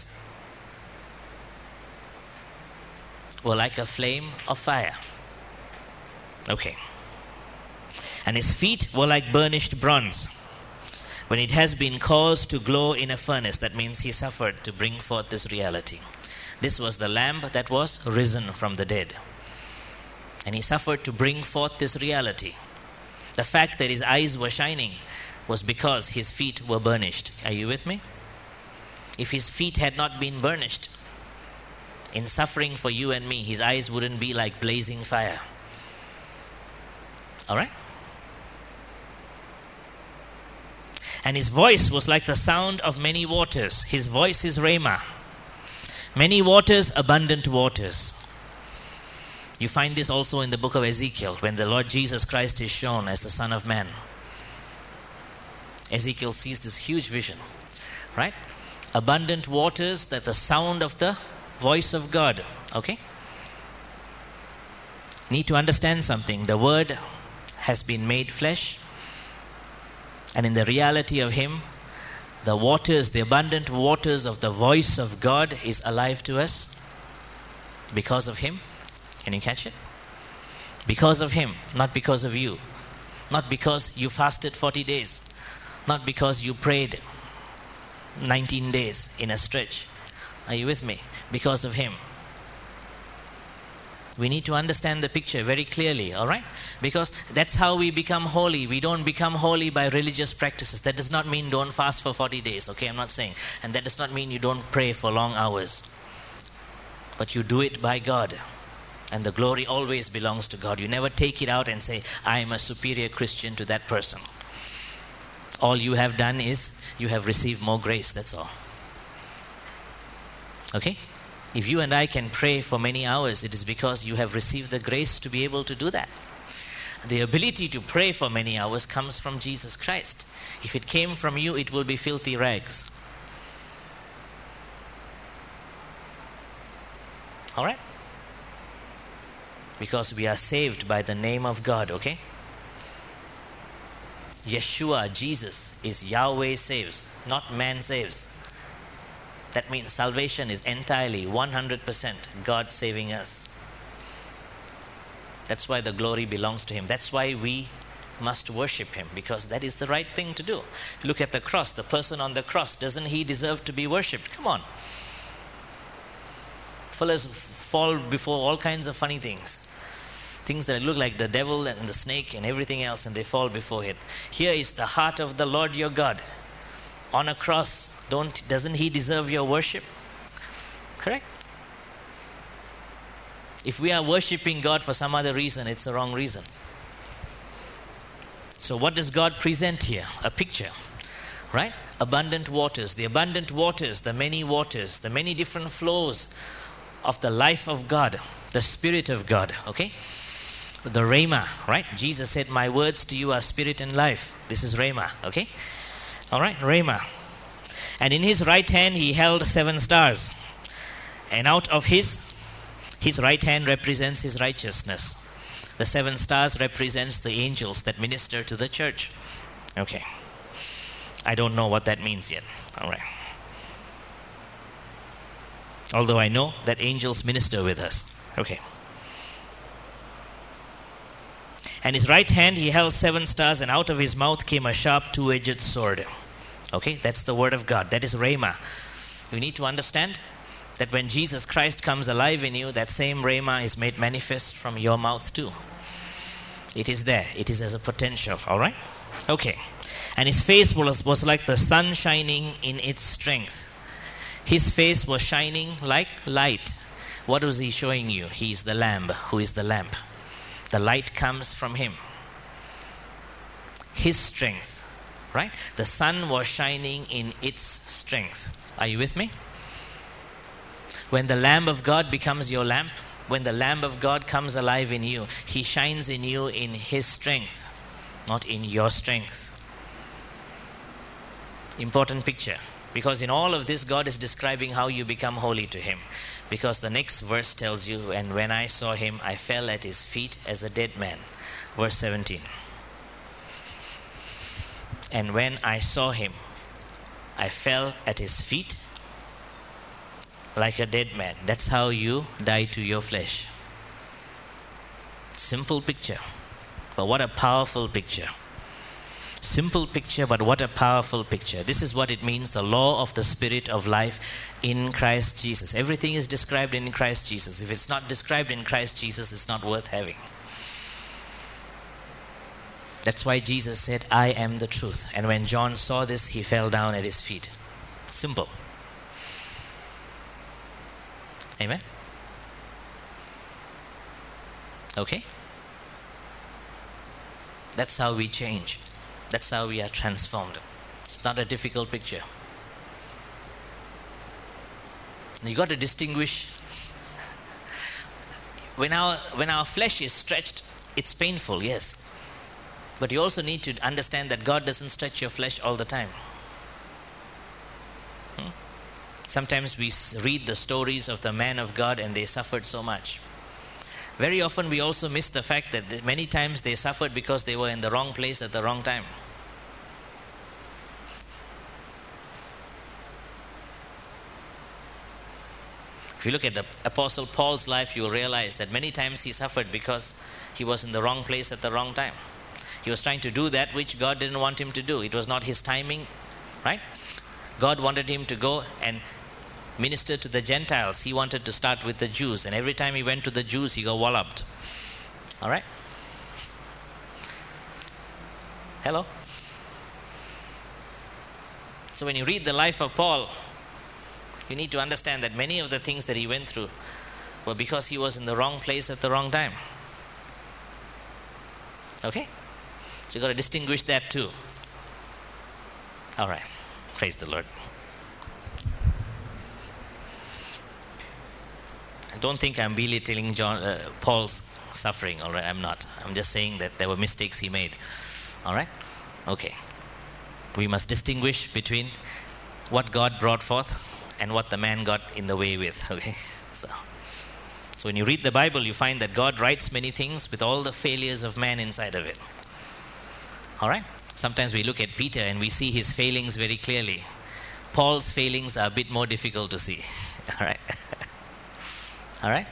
Speaker 1: were like a flame of fire. Okay. And his feet were like burnished bronze, when it has been caused to glow in a furnace. That means he suffered to bring forth this reality. This was the Lamb that was risen from the dead. And he suffered to bring forth this reality. The fact that his eyes were shining was because his feet were burnished. Are you with me? If his feet had not been burnished, in suffering for you and me, his eyes wouldn't be like blazing fire. All right? And his voice was like the sound of many waters. His voice is Rhema. Many waters, abundant waters. You find this also in the book of Ezekiel, when the Lord Jesus Christ is shown as the Son of Man. Ezekiel sees this huge vision, right? Abundant waters, that the sound of the voice of God. Okay? Need to understand something. The Word has been made flesh, and in the reality of him, the waters, the abundant waters of the voice of God is alive to us because of him. Can you catch it? Because of him, not because of you. Not because you fasted forty days. Not because you prayed nineteen days in a stretch. Are you with me? Because of Him. We need to understand the picture very clearly, all right? Because that's how we become holy. We don't become holy by religious practices. That does not mean don't fast for forty days, okay? I'm not saying. And that does not mean you don't pray for long hours. But you do it by God. And the glory always belongs to God. You never take it out and say, I am a superior Christian to that person. All you have done is you have received more grace, that's all. Okay? If you and I can pray for many hours, it is because you have received the grace to be able to do that. The ability to pray for many hours comes from Jesus Christ. If it came from you, it will be filthy rags. All right? Because we are saved by the name of God, okay? Yeshua, Jesus, is Yahweh saves, not man saves. That means salvation is entirely, one hundred percent God saving us. That's why the glory belongs to Him. That's why we must worship Him, because that is the right thing to do. Look at the cross. The person on the cross, doesn't he deserve to be worshipped? Come on. Fellas fall before all kinds of funny things. Things that look like the devil and the snake and everything else, and they fall before it. Here is the heart of the Lord your God on a cross. Don't, doesn't He deserve your worship? Correct? If we are worshipping God for some other reason, it's the wrong reason. So what does God present here? A picture, right? Abundant waters. The abundant waters, the many waters, the many different flows of the life of God, the Spirit of God, okay? The Rhema, right? Jesus said, my words to you are spirit and life. This is Rhema, okay? All right, Rhema. And in His right hand He held seven stars. And out of His, His right hand represents His righteousness. The seven stars represents the angels that minister to the church. Okay. I don't know what that means yet. All right. Although I know that angels minister with us. Okay. And His right hand He held seven stars, and out of His mouth came a sharp two-edged sword. Okay, that's the word of God. That is Rhema. You need to understand that when Jesus Christ comes alive in you, that same Rhema is made manifest from your mouth too. It is there. It is as a potential. All right? Okay. And His face was, was like the sun shining in its strength. His face was shining like light. What was He showing you? He is the Lamb. Who is the lamp? The light comes from Him. His strength. Right? The sun was shining in its strength. Are you with me? When the Lamb of God becomes your lamp, when the Lamb of God comes alive in you, He shines in you in His strength, not in your strength. Important picture. Because in all of this, God is describing how you become holy to Him. Because the next verse tells you, and when I saw Him, I fell at His feet as a dead man. Verse seventeen. And when I saw Him, I fell at His feet like a dead man. That's how you die to your flesh. Simple picture. But what a powerful picture. Simple picture, but what a powerful picture. This is what it means, the law of the Spirit of life in Christ Jesus. Everything is described in Christ Jesus. If it's not described in Christ Jesus, it's not worth having. That's why Jesus said, I am the truth. And when John saw this, he fell down at His feet. Simple. Amen? Okay? That's how we change. That's how we are transformed. It's not a difficult picture. You got to distinguish. When our, when our flesh is stretched, it's painful, yes. But you also need to understand that God doesn't stretch your flesh all the time. Hmm? Sometimes we read the stories of the man of God and they suffered so much. Very often we also miss the fact that many times they suffered because they were in the wrong place at the wrong time. If you look at the Apostle Paul's life, you will realize that many times he suffered because he was in the wrong place at the wrong time. He was trying to do that which God didn't want him to do. It was not his timing, right? God wanted him to go and minister to the Gentiles. He wanted to start with the Jews. And every time he went to the Jews, he got walloped. All right? Hello? So when you read the life of Paul, you need to understand that many of the things that he went through were because he was in the wrong place at the wrong time. Okay? So you've got to distinguish that too. All right. Praise the Lord. I don't think I'm belittling John, uh, Paul's suffering. All right, I'm not. I'm just saying that there were mistakes he made. All right? Okay. We must distinguish between what God brought forth and what the man got in the way with. Okay? So, so when you read the Bible, you find that God writes many things with all the failures of man inside of it. All right? Sometimes we look at Peter and we see his failings very clearly. Paul's failings are a bit more difficult to see. All right? All right?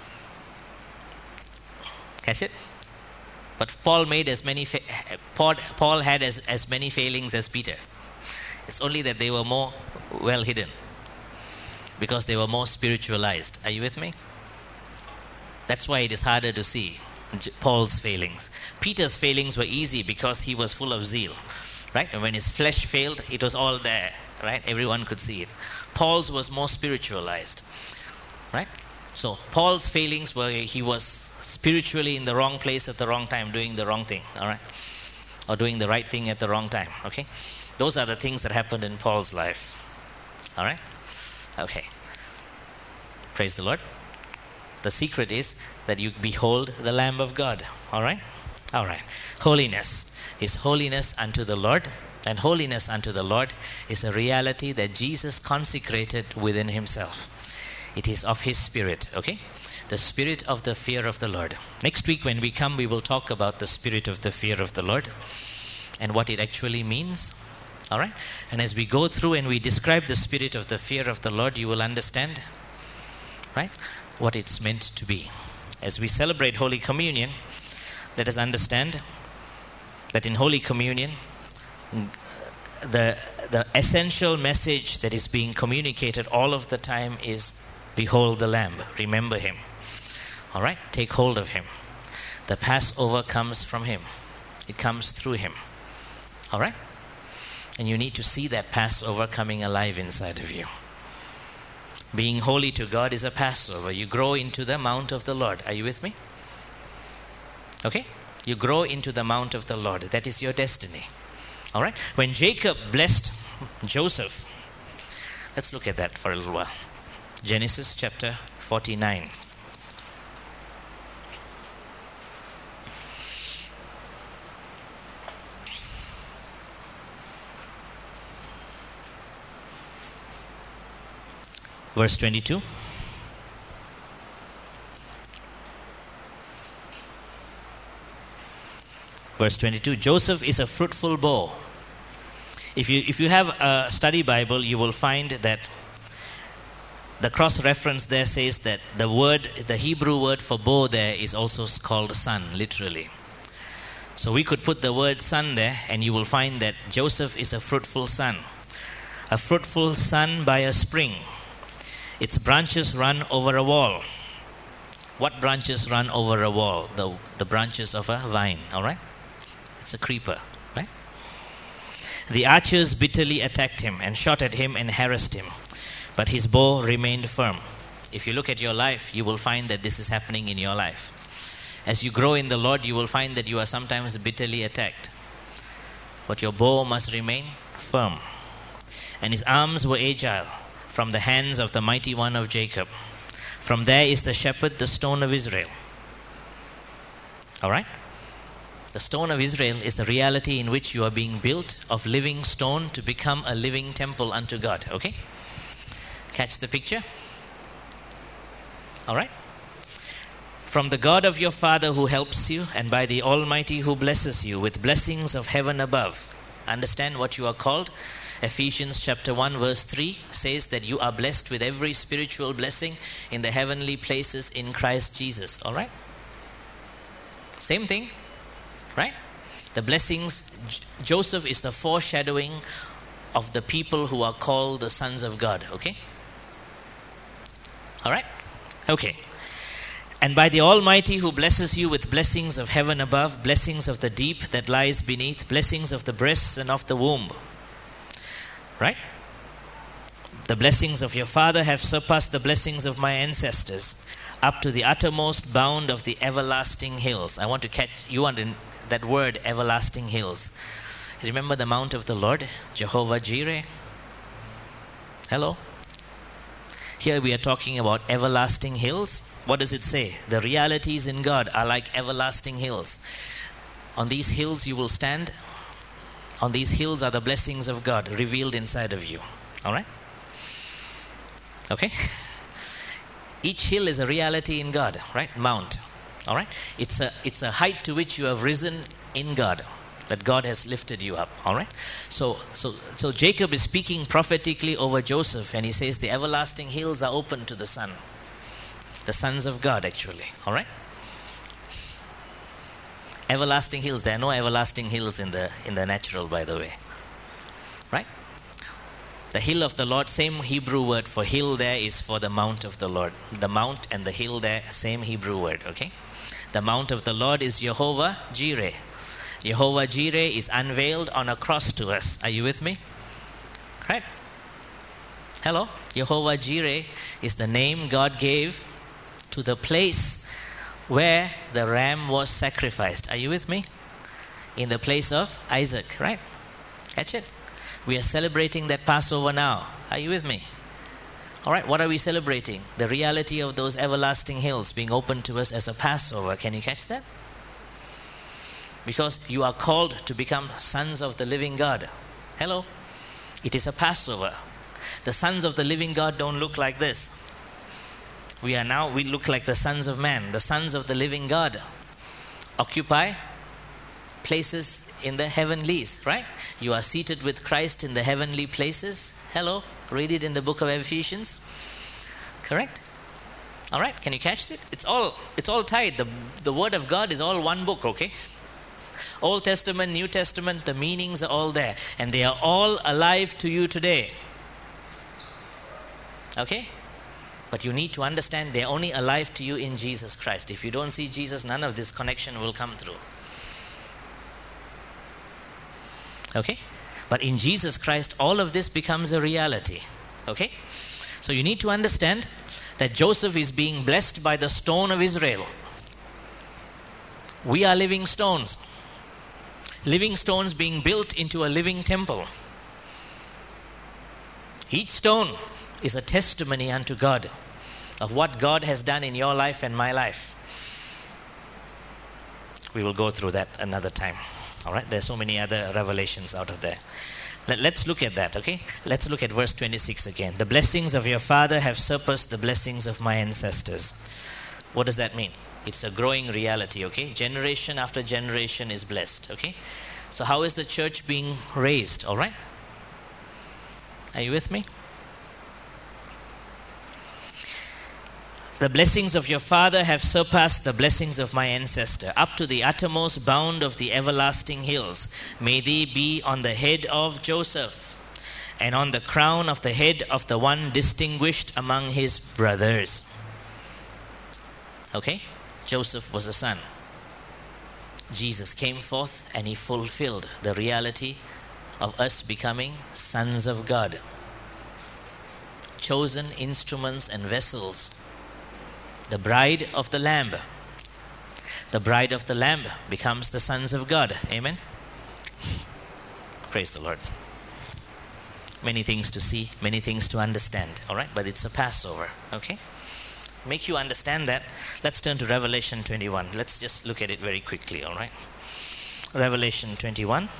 Speaker 1: Catch it? But Paul made as many fa- Paul, Paul had as, as many failings as Peter. It's only that they were more well hidden because they were more spiritualized. Are you with me? That's why it is harder to see Paul's failings. Peter's failings were easy because he was full of zeal, right? And when his flesh failed, it was all there, right? Everyone could see it. Paul's was more spiritualized, right? So Paul's failings were he was spiritually in the wrong place at the wrong time, doing the wrong thing, all right? Or doing the right thing at the wrong time, okay? Those are the things that happened in Paul's life, all right? Okay. Praise the Lord. The secret is that you behold the Lamb of God. All right? All right. Holiness is holiness unto the Lord. And holiness unto the Lord is a reality that Jesus consecrated within himself. It is of his spirit. Okay? The spirit of the fear of the Lord. Next week when we come, we will talk about the spirit of the fear of the Lord and what it actually means. All right? And as we go through and we describe the spirit of the fear of the Lord, you will understand, right, what it's meant to be. As we celebrate Holy Communion, let us understand that in Holy Communion, the, the essential message that is being communicated all of the time is, behold the Lamb, remember him. All right? Take hold of him. The Passover comes from him. It comes through him. All right? And you need to see that Passover coming alive inside of you. Being holy to God is a Passover. You grow into the mount of the Lord. Are you with me? Okay? You grow into the mount of the Lord. That is your destiny. All right? When Jacob blessed Joseph, let's look at that for a little while. Genesis chapter forty-nine. Verse twenty-two. Verse twenty-two. Joseph is a fruitful bow. If you if you have a study Bible, you will find that the cross-reference there says that the word, the Hebrew word for bow there is also called son, literally. So we could put the word son there, and you will find that Joseph is a fruitful son. A fruitful son by a spring. Its branches run over a wall. What branches run over a wall? The, the branches of a vine, all right? It's a creeper, right? The archers bitterly attacked him and shot at him and harassed him, but his bow remained firm. If you look at your life, you will find that this is happening in your life. As you grow in the Lord, you will find that you are sometimes bitterly attacked, but your bow must remain firm. And his arms were agile from the hands of the mighty one of Jacob. From there is the shepherd, the stone of Israel. All right? The stone of Israel is the reality in which you are being built of living stone to become a living temple unto God. Okay? Catch the picture? All right? From the God of your father who helps you, and by the Almighty who blesses you with blessings of heaven above. Understand what you are called? Ephesians chapter one verse three says that you are blessed with every spiritual blessing in the heavenly places in Christ Jesus. All right? Same thing, right? The blessings, J- Joseph is the foreshadowing of the people who are called the sons of God. Okay? All right? Okay. And by the Almighty who blesses you with blessings of heaven above, blessings of the deep that lies beneath, blessings of the breasts and of the womb. Right? The blessings of your father have surpassed the blessings of my ancestors, up to the uttermost bound of the everlasting hills. I want to catch, you want in that word, everlasting hills. Remember the mount of the Lord, Jehovah Jireh? Hello? Here we are talking about everlasting hills. What does it say? The realities in God are like everlasting hills. On these hills you will stand. On these hills are the blessings of God revealed inside of you. All right? Okay? Each hill is a reality in God, right? Mount. All right? It's a, it's a height to which you have risen in God, that God has lifted you up. All right? So, so, so Jacob is speaking prophetically over Joseph, and he says the everlasting hills are open to the sun. The sons of God, actually. All right? Everlasting hills. There are no everlasting hills in the in the natural, by the way. Right? The hill of the Lord, same Hebrew word for hill there is for the mount of the Lord. The mount and the hill there, same Hebrew word. Okay? The mount of the Lord is Jehovah Jireh. Jehovah Jireh is unveiled on a cross to us. Are you with me? Right? Hello? Jehovah Jireh is the name God gave to the place where the ram was sacrificed. Are you with me? In the place of Isaac, right? Catch it? We are celebrating that Passover now. Are you with me? All right, what are we celebrating? The reality of those everlasting hills being opened to us as a Passover. Can you catch that? Because you are called to become sons of the living God. Hello? It is a Passover. The sons of the living God don't look like this. We are now, we look like the sons of man, the sons of the living God. Occupy places in the heavenlies, right? You are seated with Christ in the heavenly places. Hello? Read it in the book of Ephesians. Correct? All right, can you catch it? It's all, it's all tied. The, the word of God is all one book, okay? Old Testament, New Testament, the meanings are all there. And they are all alive to you today. Okay? But you need to understand they're only alive to you in Jesus Christ. If you don't see Jesus, none of this connection will come through. Okay? But in Jesus Christ, all of this becomes a reality. Okay? So you need to understand that Joseph is being blessed by the stone of Israel. We are living stones. Living stones being built into a living temple. Each stone is a testimony unto God of what God has done in your life and my life. We will go through that another time. All right, there's so many other revelations out of there. Let, let's look at that, okay? Let's look at verse twenty-six again. The blessings of your father have surpassed the blessings of my ancestors. What does that mean? It's a growing reality, okay? Generation after generation is blessed, okay? So how is the church being raised, all right? Are you with me? The blessings of your father have surpassed the blessings of my ancestor, up to the uttermost bound of the everlasting hills. May they be on the head of Joseph, and on the crown of the head of the one distinguished among his brothers. Okay? Joseph was a son. Jesus came forth and he fulfilled the reality of us becoming sons of God. Chosen instruments and vessels. The bride of the Lamb. The bride of the Lamb becomes the sons of God. Amen? Praise the Lord. Many things to see, many things to understand. All right? But it's a Passover. Okay? Make you understand that. Let's turn to Revelation twenty-one. Let's just look at it very quickly. All right? Revelation twenty-one.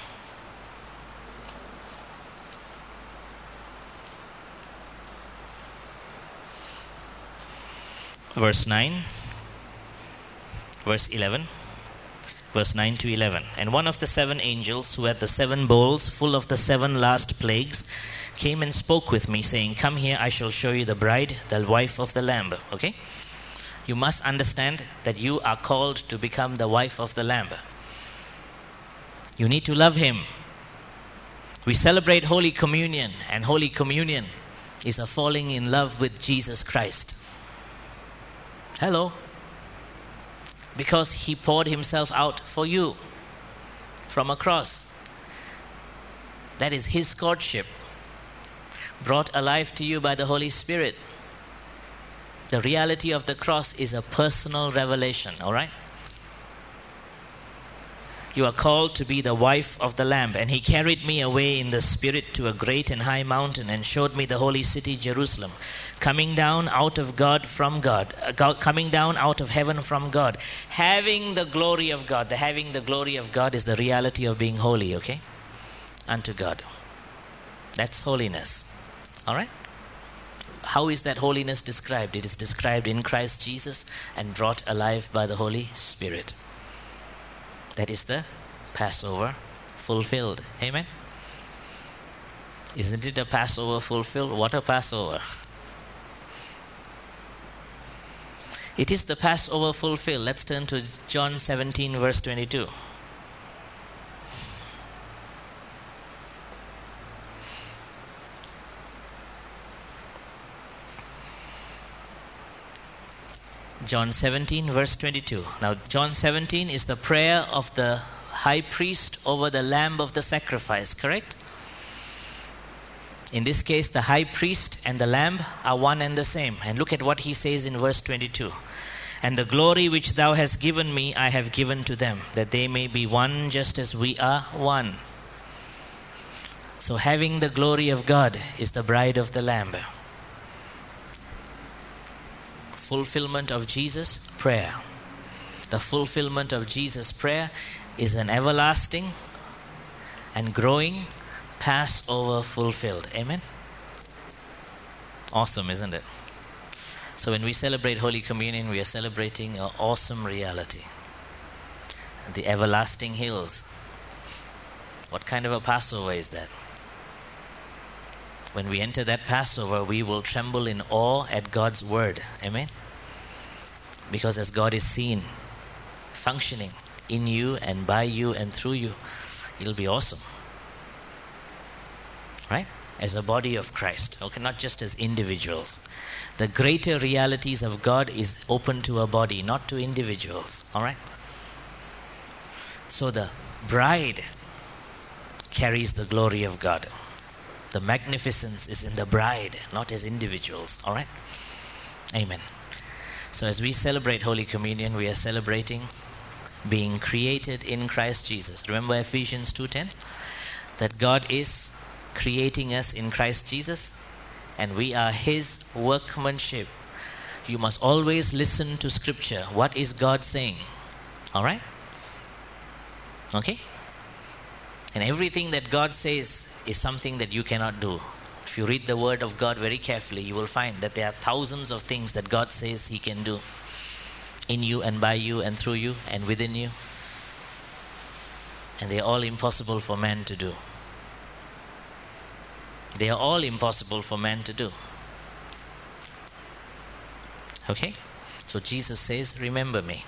Speaker 1: Verse nine, verse eleven, verse nine to eleven. And one of the seven angels who had the seven bowls full of the seven last plagues came and spoke with me, saying, "Come here, I shall show you the bride, the wife of the Lamb." Okay? You must understand that you are called to become the wife of the Lamb. You need to love Him. We celebrate Holy Communion, and Holy Communion is a falling in love with Jesus Christ. Hello. Because He poured Himself out for you from a cross. That is His courtship, brought alive to you by the Holy Spirit. The reality of the cross is a personal revelation, all right? You are called to be the wife of the Lamb. And He carried me away in the Spirit to a great and high mountain and showed me the holy city Jerusalem, coming down out of God from God, uh, coming down out of heaven from God, having the glory of God. The having the glory of God is the reality of being holy, okay? Unto God. That's holiness. All right? How is that holiness described? It is described in Christ Jesus and brought alive by the Holy Spirit. That is the Passover fulfilled. Amen? Isn't it a Passover fulfilled? What a Passover. It is the Passover fulfilled. Let's turn to John seventeen verse twenty-two. John seventeen verse twenty-two. Now John seventeen is the prayer of the high priest over the lamb of the sacrifice, correct? In this case, the high priest and the lamb are one and the same. And look at what he says in verse twenty-two. And the glory which thou hast given me, I have given to them, that they may be one just as we are one. So having the glory of God is the bride of the Lamb. Fulfillment of Jesus' prayer. The fulfillment of Jesus' prayer is an everlasting and growing Passover fulfilled. Amen? Awesome, isn't it? So when we celebrate Holy Communion, we are celebrating an awesome reality. The everlasting hills. What kind of a Passover is that? When we enter that Passover, we will tremble in awe at God's word. Amen? Because as God is seen, functioning in you and by you and through you, it'll be awesome. Right? As a body of Christ. Okay, not just as individuals. The greater realities of God is open to a body, not to individuals. Alright? So the bride carries the glory of God. The magnificence is in the bride, not as individuals. Alright? Amen. So as we celebrate Holy Communion, we are celebrating being created in Christ Jesus. Remember Ephesians two ten? That God is creating us in Christ Jesus and we are His workmanship. You must always listen to Scripture. What is God saying? Alright? Okay? And everything that God says is something that you cannot do. If you read the Word of God very carefully, you will find that there are thousands of things that God says He can do in you and by you and through you and within you. And they are all impossible for man to do. They are all impossible for man to do. Okay? So Jesus says, remember me.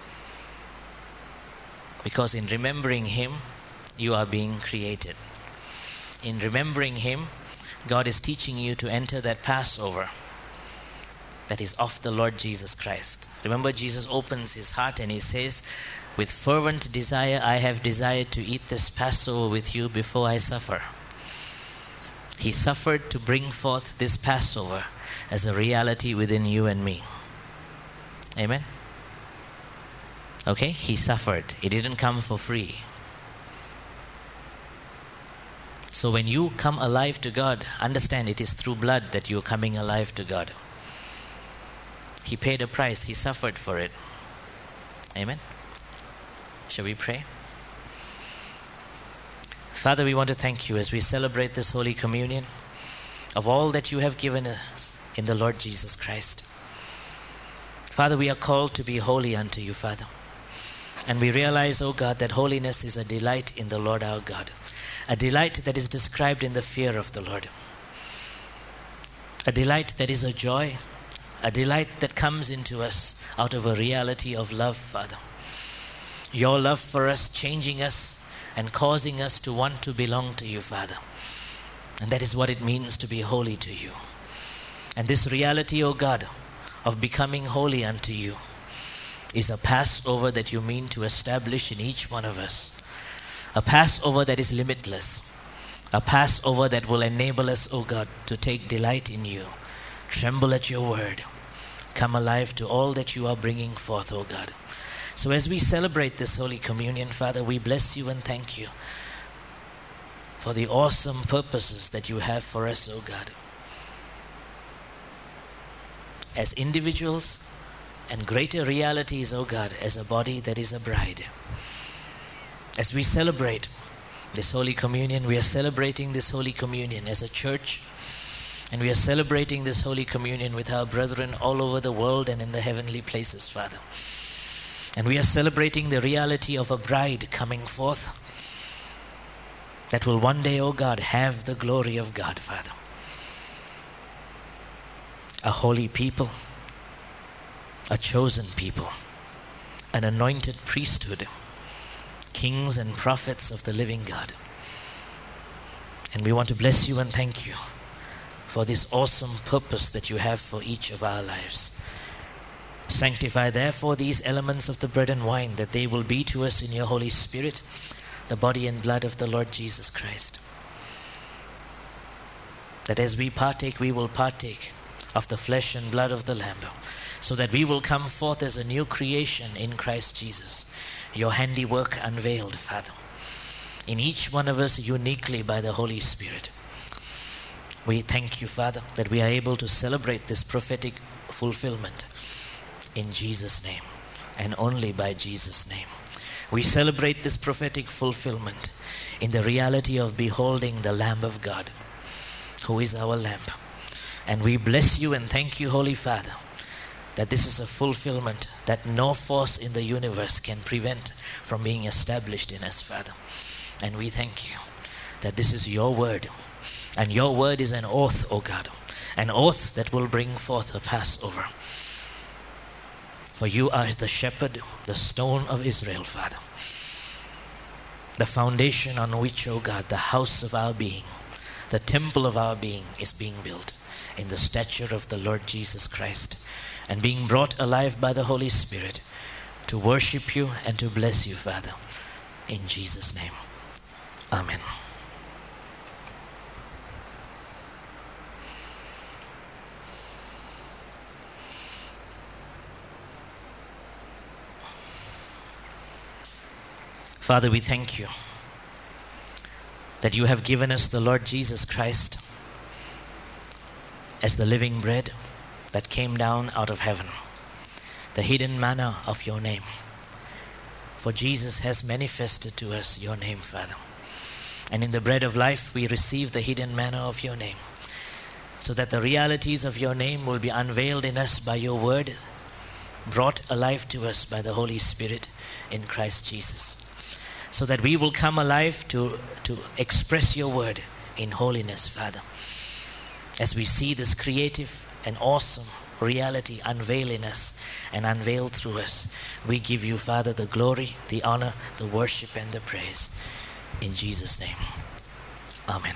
Speaker 1: Because in remembering Him, you are being created. In remembering Him, God is teaching you to enter that Passover that is of the Lord Jesus Christ. Remember, Jesus opens His heart and He says, with fervent desire, I have desired to eat this Passover with you before I suffer. He suffered to bring forth this Passover as a reality within you and me. Amen? Okay? He suffered. It didn't come for free. So when you come alive to God, understand it is through blood that you are coming alive to God. He paid a price. He suffered for it. Amen? Shall we pray? Father, we want to thank you as we celebrate this Holy Communion of all that you have given us in the Lord Jesus Christ. Father, we are called to be holy unto you, Father. And we realize, oh God, that holiness is a delight in the Lord our God. A delight that is described in the fear of the Lord. A delight that is a joy. A delight that comes into us out of a reality of love, Father. Your love for us, changing us, and causing us to want to belong to you, Father. And that is what it means to be holy to you. And this reality, O God, of becoming holy unto you is a Passover that you mean to establish in each one of us. A Passover that is limitless. A Passover that will enable us, O God, to take delight in you, tremble at your word, come alive to all that you are bringing forth, O God. So as we celebrate this Holy Communion, Father, we bless you and thank you for the awesome purposes that you have for us, O God. As individuals, and greater realities, O God, as a body that is a bride. As we celebrate this Holy Communion, we are celebrating this Holy Communion as a church, and we are celebrating this Holy Communion with our brethren all over the world and in the heavenly places, Father. And we are celebrating the reality of a bride coming forth that will one day, O God, have the glory of God, Father. A holy people, a chosen people, an anointed priesthood, kings and prophets of the living God. And we want to bless you and thank you for this awesome purpose that you have for each of our lives. Sanctify therefore these elements of the bread and wine, that they will be to us in your Holy Spirit, the body and blood of the Lord Jesus Christ. That as we partake, we will partake of the flesh and blood of the Lamb, so that we will come forth as a new creation in Christ Jesus, your handiwork unveiled, Father, in each one of us uniquely by the Holy Spirit. We thank you, Father, that we are able to celebrate this prophetic fulfillment in Jesus' name, and only by Jesus' name. We celebrate this prophetic fulfillment in the reality of beholding the Lamb of God, who is our lamp. And we bless you and thank you, Holy Father, that this is a fulfillment that no force in the universe can prevent from being established in us, Father. And we thank you that this is your word, and your word is an oath, O God, an oath that will bring forth a Passover. For you are the shepherd, the stone of Israel, Father, the foundation on which, O God, the house of our being, the temple of our being is being built in the stature of the Lord Jesus Christ, and being brought alive by the Holy Spirit to worship you and to bless you, Father, in Jesus' name. Amen. Father, we thank you that you have given us the Lord Jesus Christ as the living bread that came down out of heaven, the hidden manna of your name. For Jesus has manifested to us your name, Father. And in the bread of life we receive the hidden manna of your name, so that the realities of your name will be unveiled in us by your word, brought alive to us by the Holy Spirit in Christ Jesus, so that we will come alive to, to express your word in holiness, Father. As we see this creative and awesome reality unveil in us and unveil through us, we give you, Father, the glory, the honor, the worship, and the praise. In Jesus' name. Amen.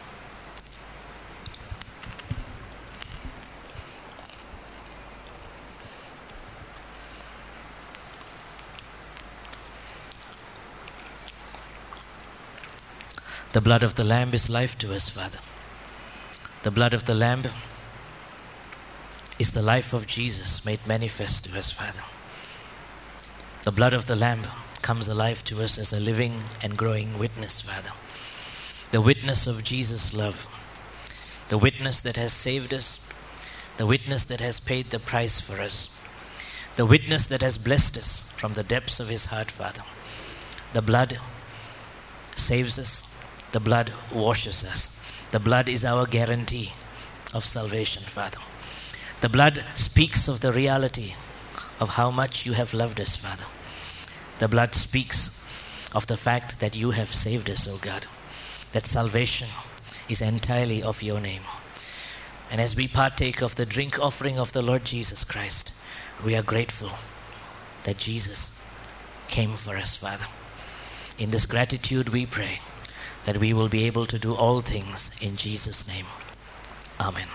Speaker 1: The blood of the Lamb is life to us, Father. The blood of the Lamb is the life of Jesus made manifest to us, Father. The blood of the Lamb comes alive to us as a living and growing witness, Father. The witness of Jesus' love. The witness that has saved us. The witness that has paid the price for us. The witness that has blessed us from the depths of his heart, Father. The blood saves us. The blood washes us. The blood is our guarantee of salvation, Father. The blood speaks of the reality of how much you have loved us, Father. The blood speaks of the fact that you have saved us, O God, that salvation is entirely of your name. And as we partake of the drink offering of the Lord Jesus Christ, we are grateful that Jesus came for us, Father. In this gratitude we pray that we will be able to do all things in Jesus' name. Amen.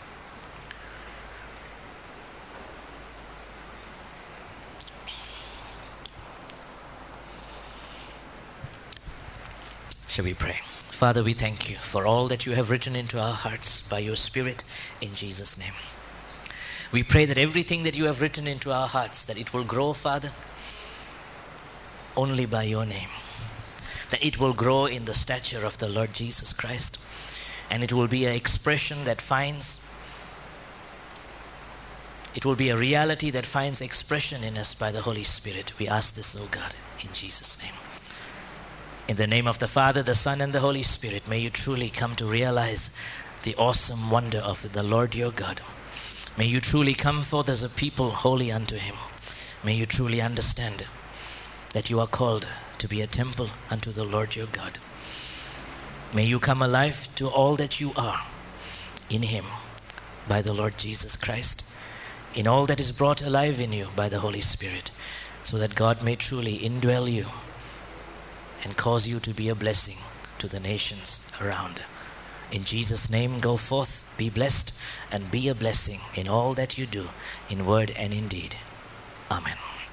Speaker 1: Shall we pray? Father, we thank you for all that you have written into our hearts by your Spirit in Jesus' name. We pray that everything that you have written into our hearts, that it will grow, Father, only by your name. That it will grow in the stature of the Lord Jesus Christ. And it will be an expression that finds, it will be a reality that finds expression in us by the Holy Spirit. We ask this, O God, in Jesus' name. In the name of the Father, the Son, and the Holy Spirit, may you truly come to realize the awesome wonder of the Lord your God. May you truly come forth as a people holy unto him. May you truly understand that you are called to be a temple unto the Lord your God. May you come alive to all that you are in him by the Lord Jesus Christ, in all that is brought alive in you by the Holy Spirit, so that God may truly indwell you and cause you to be a blessing to the nations around. In Jesus' name, go forth, be blessed, and be a blessing in all that you do, in word and in deed. Amen.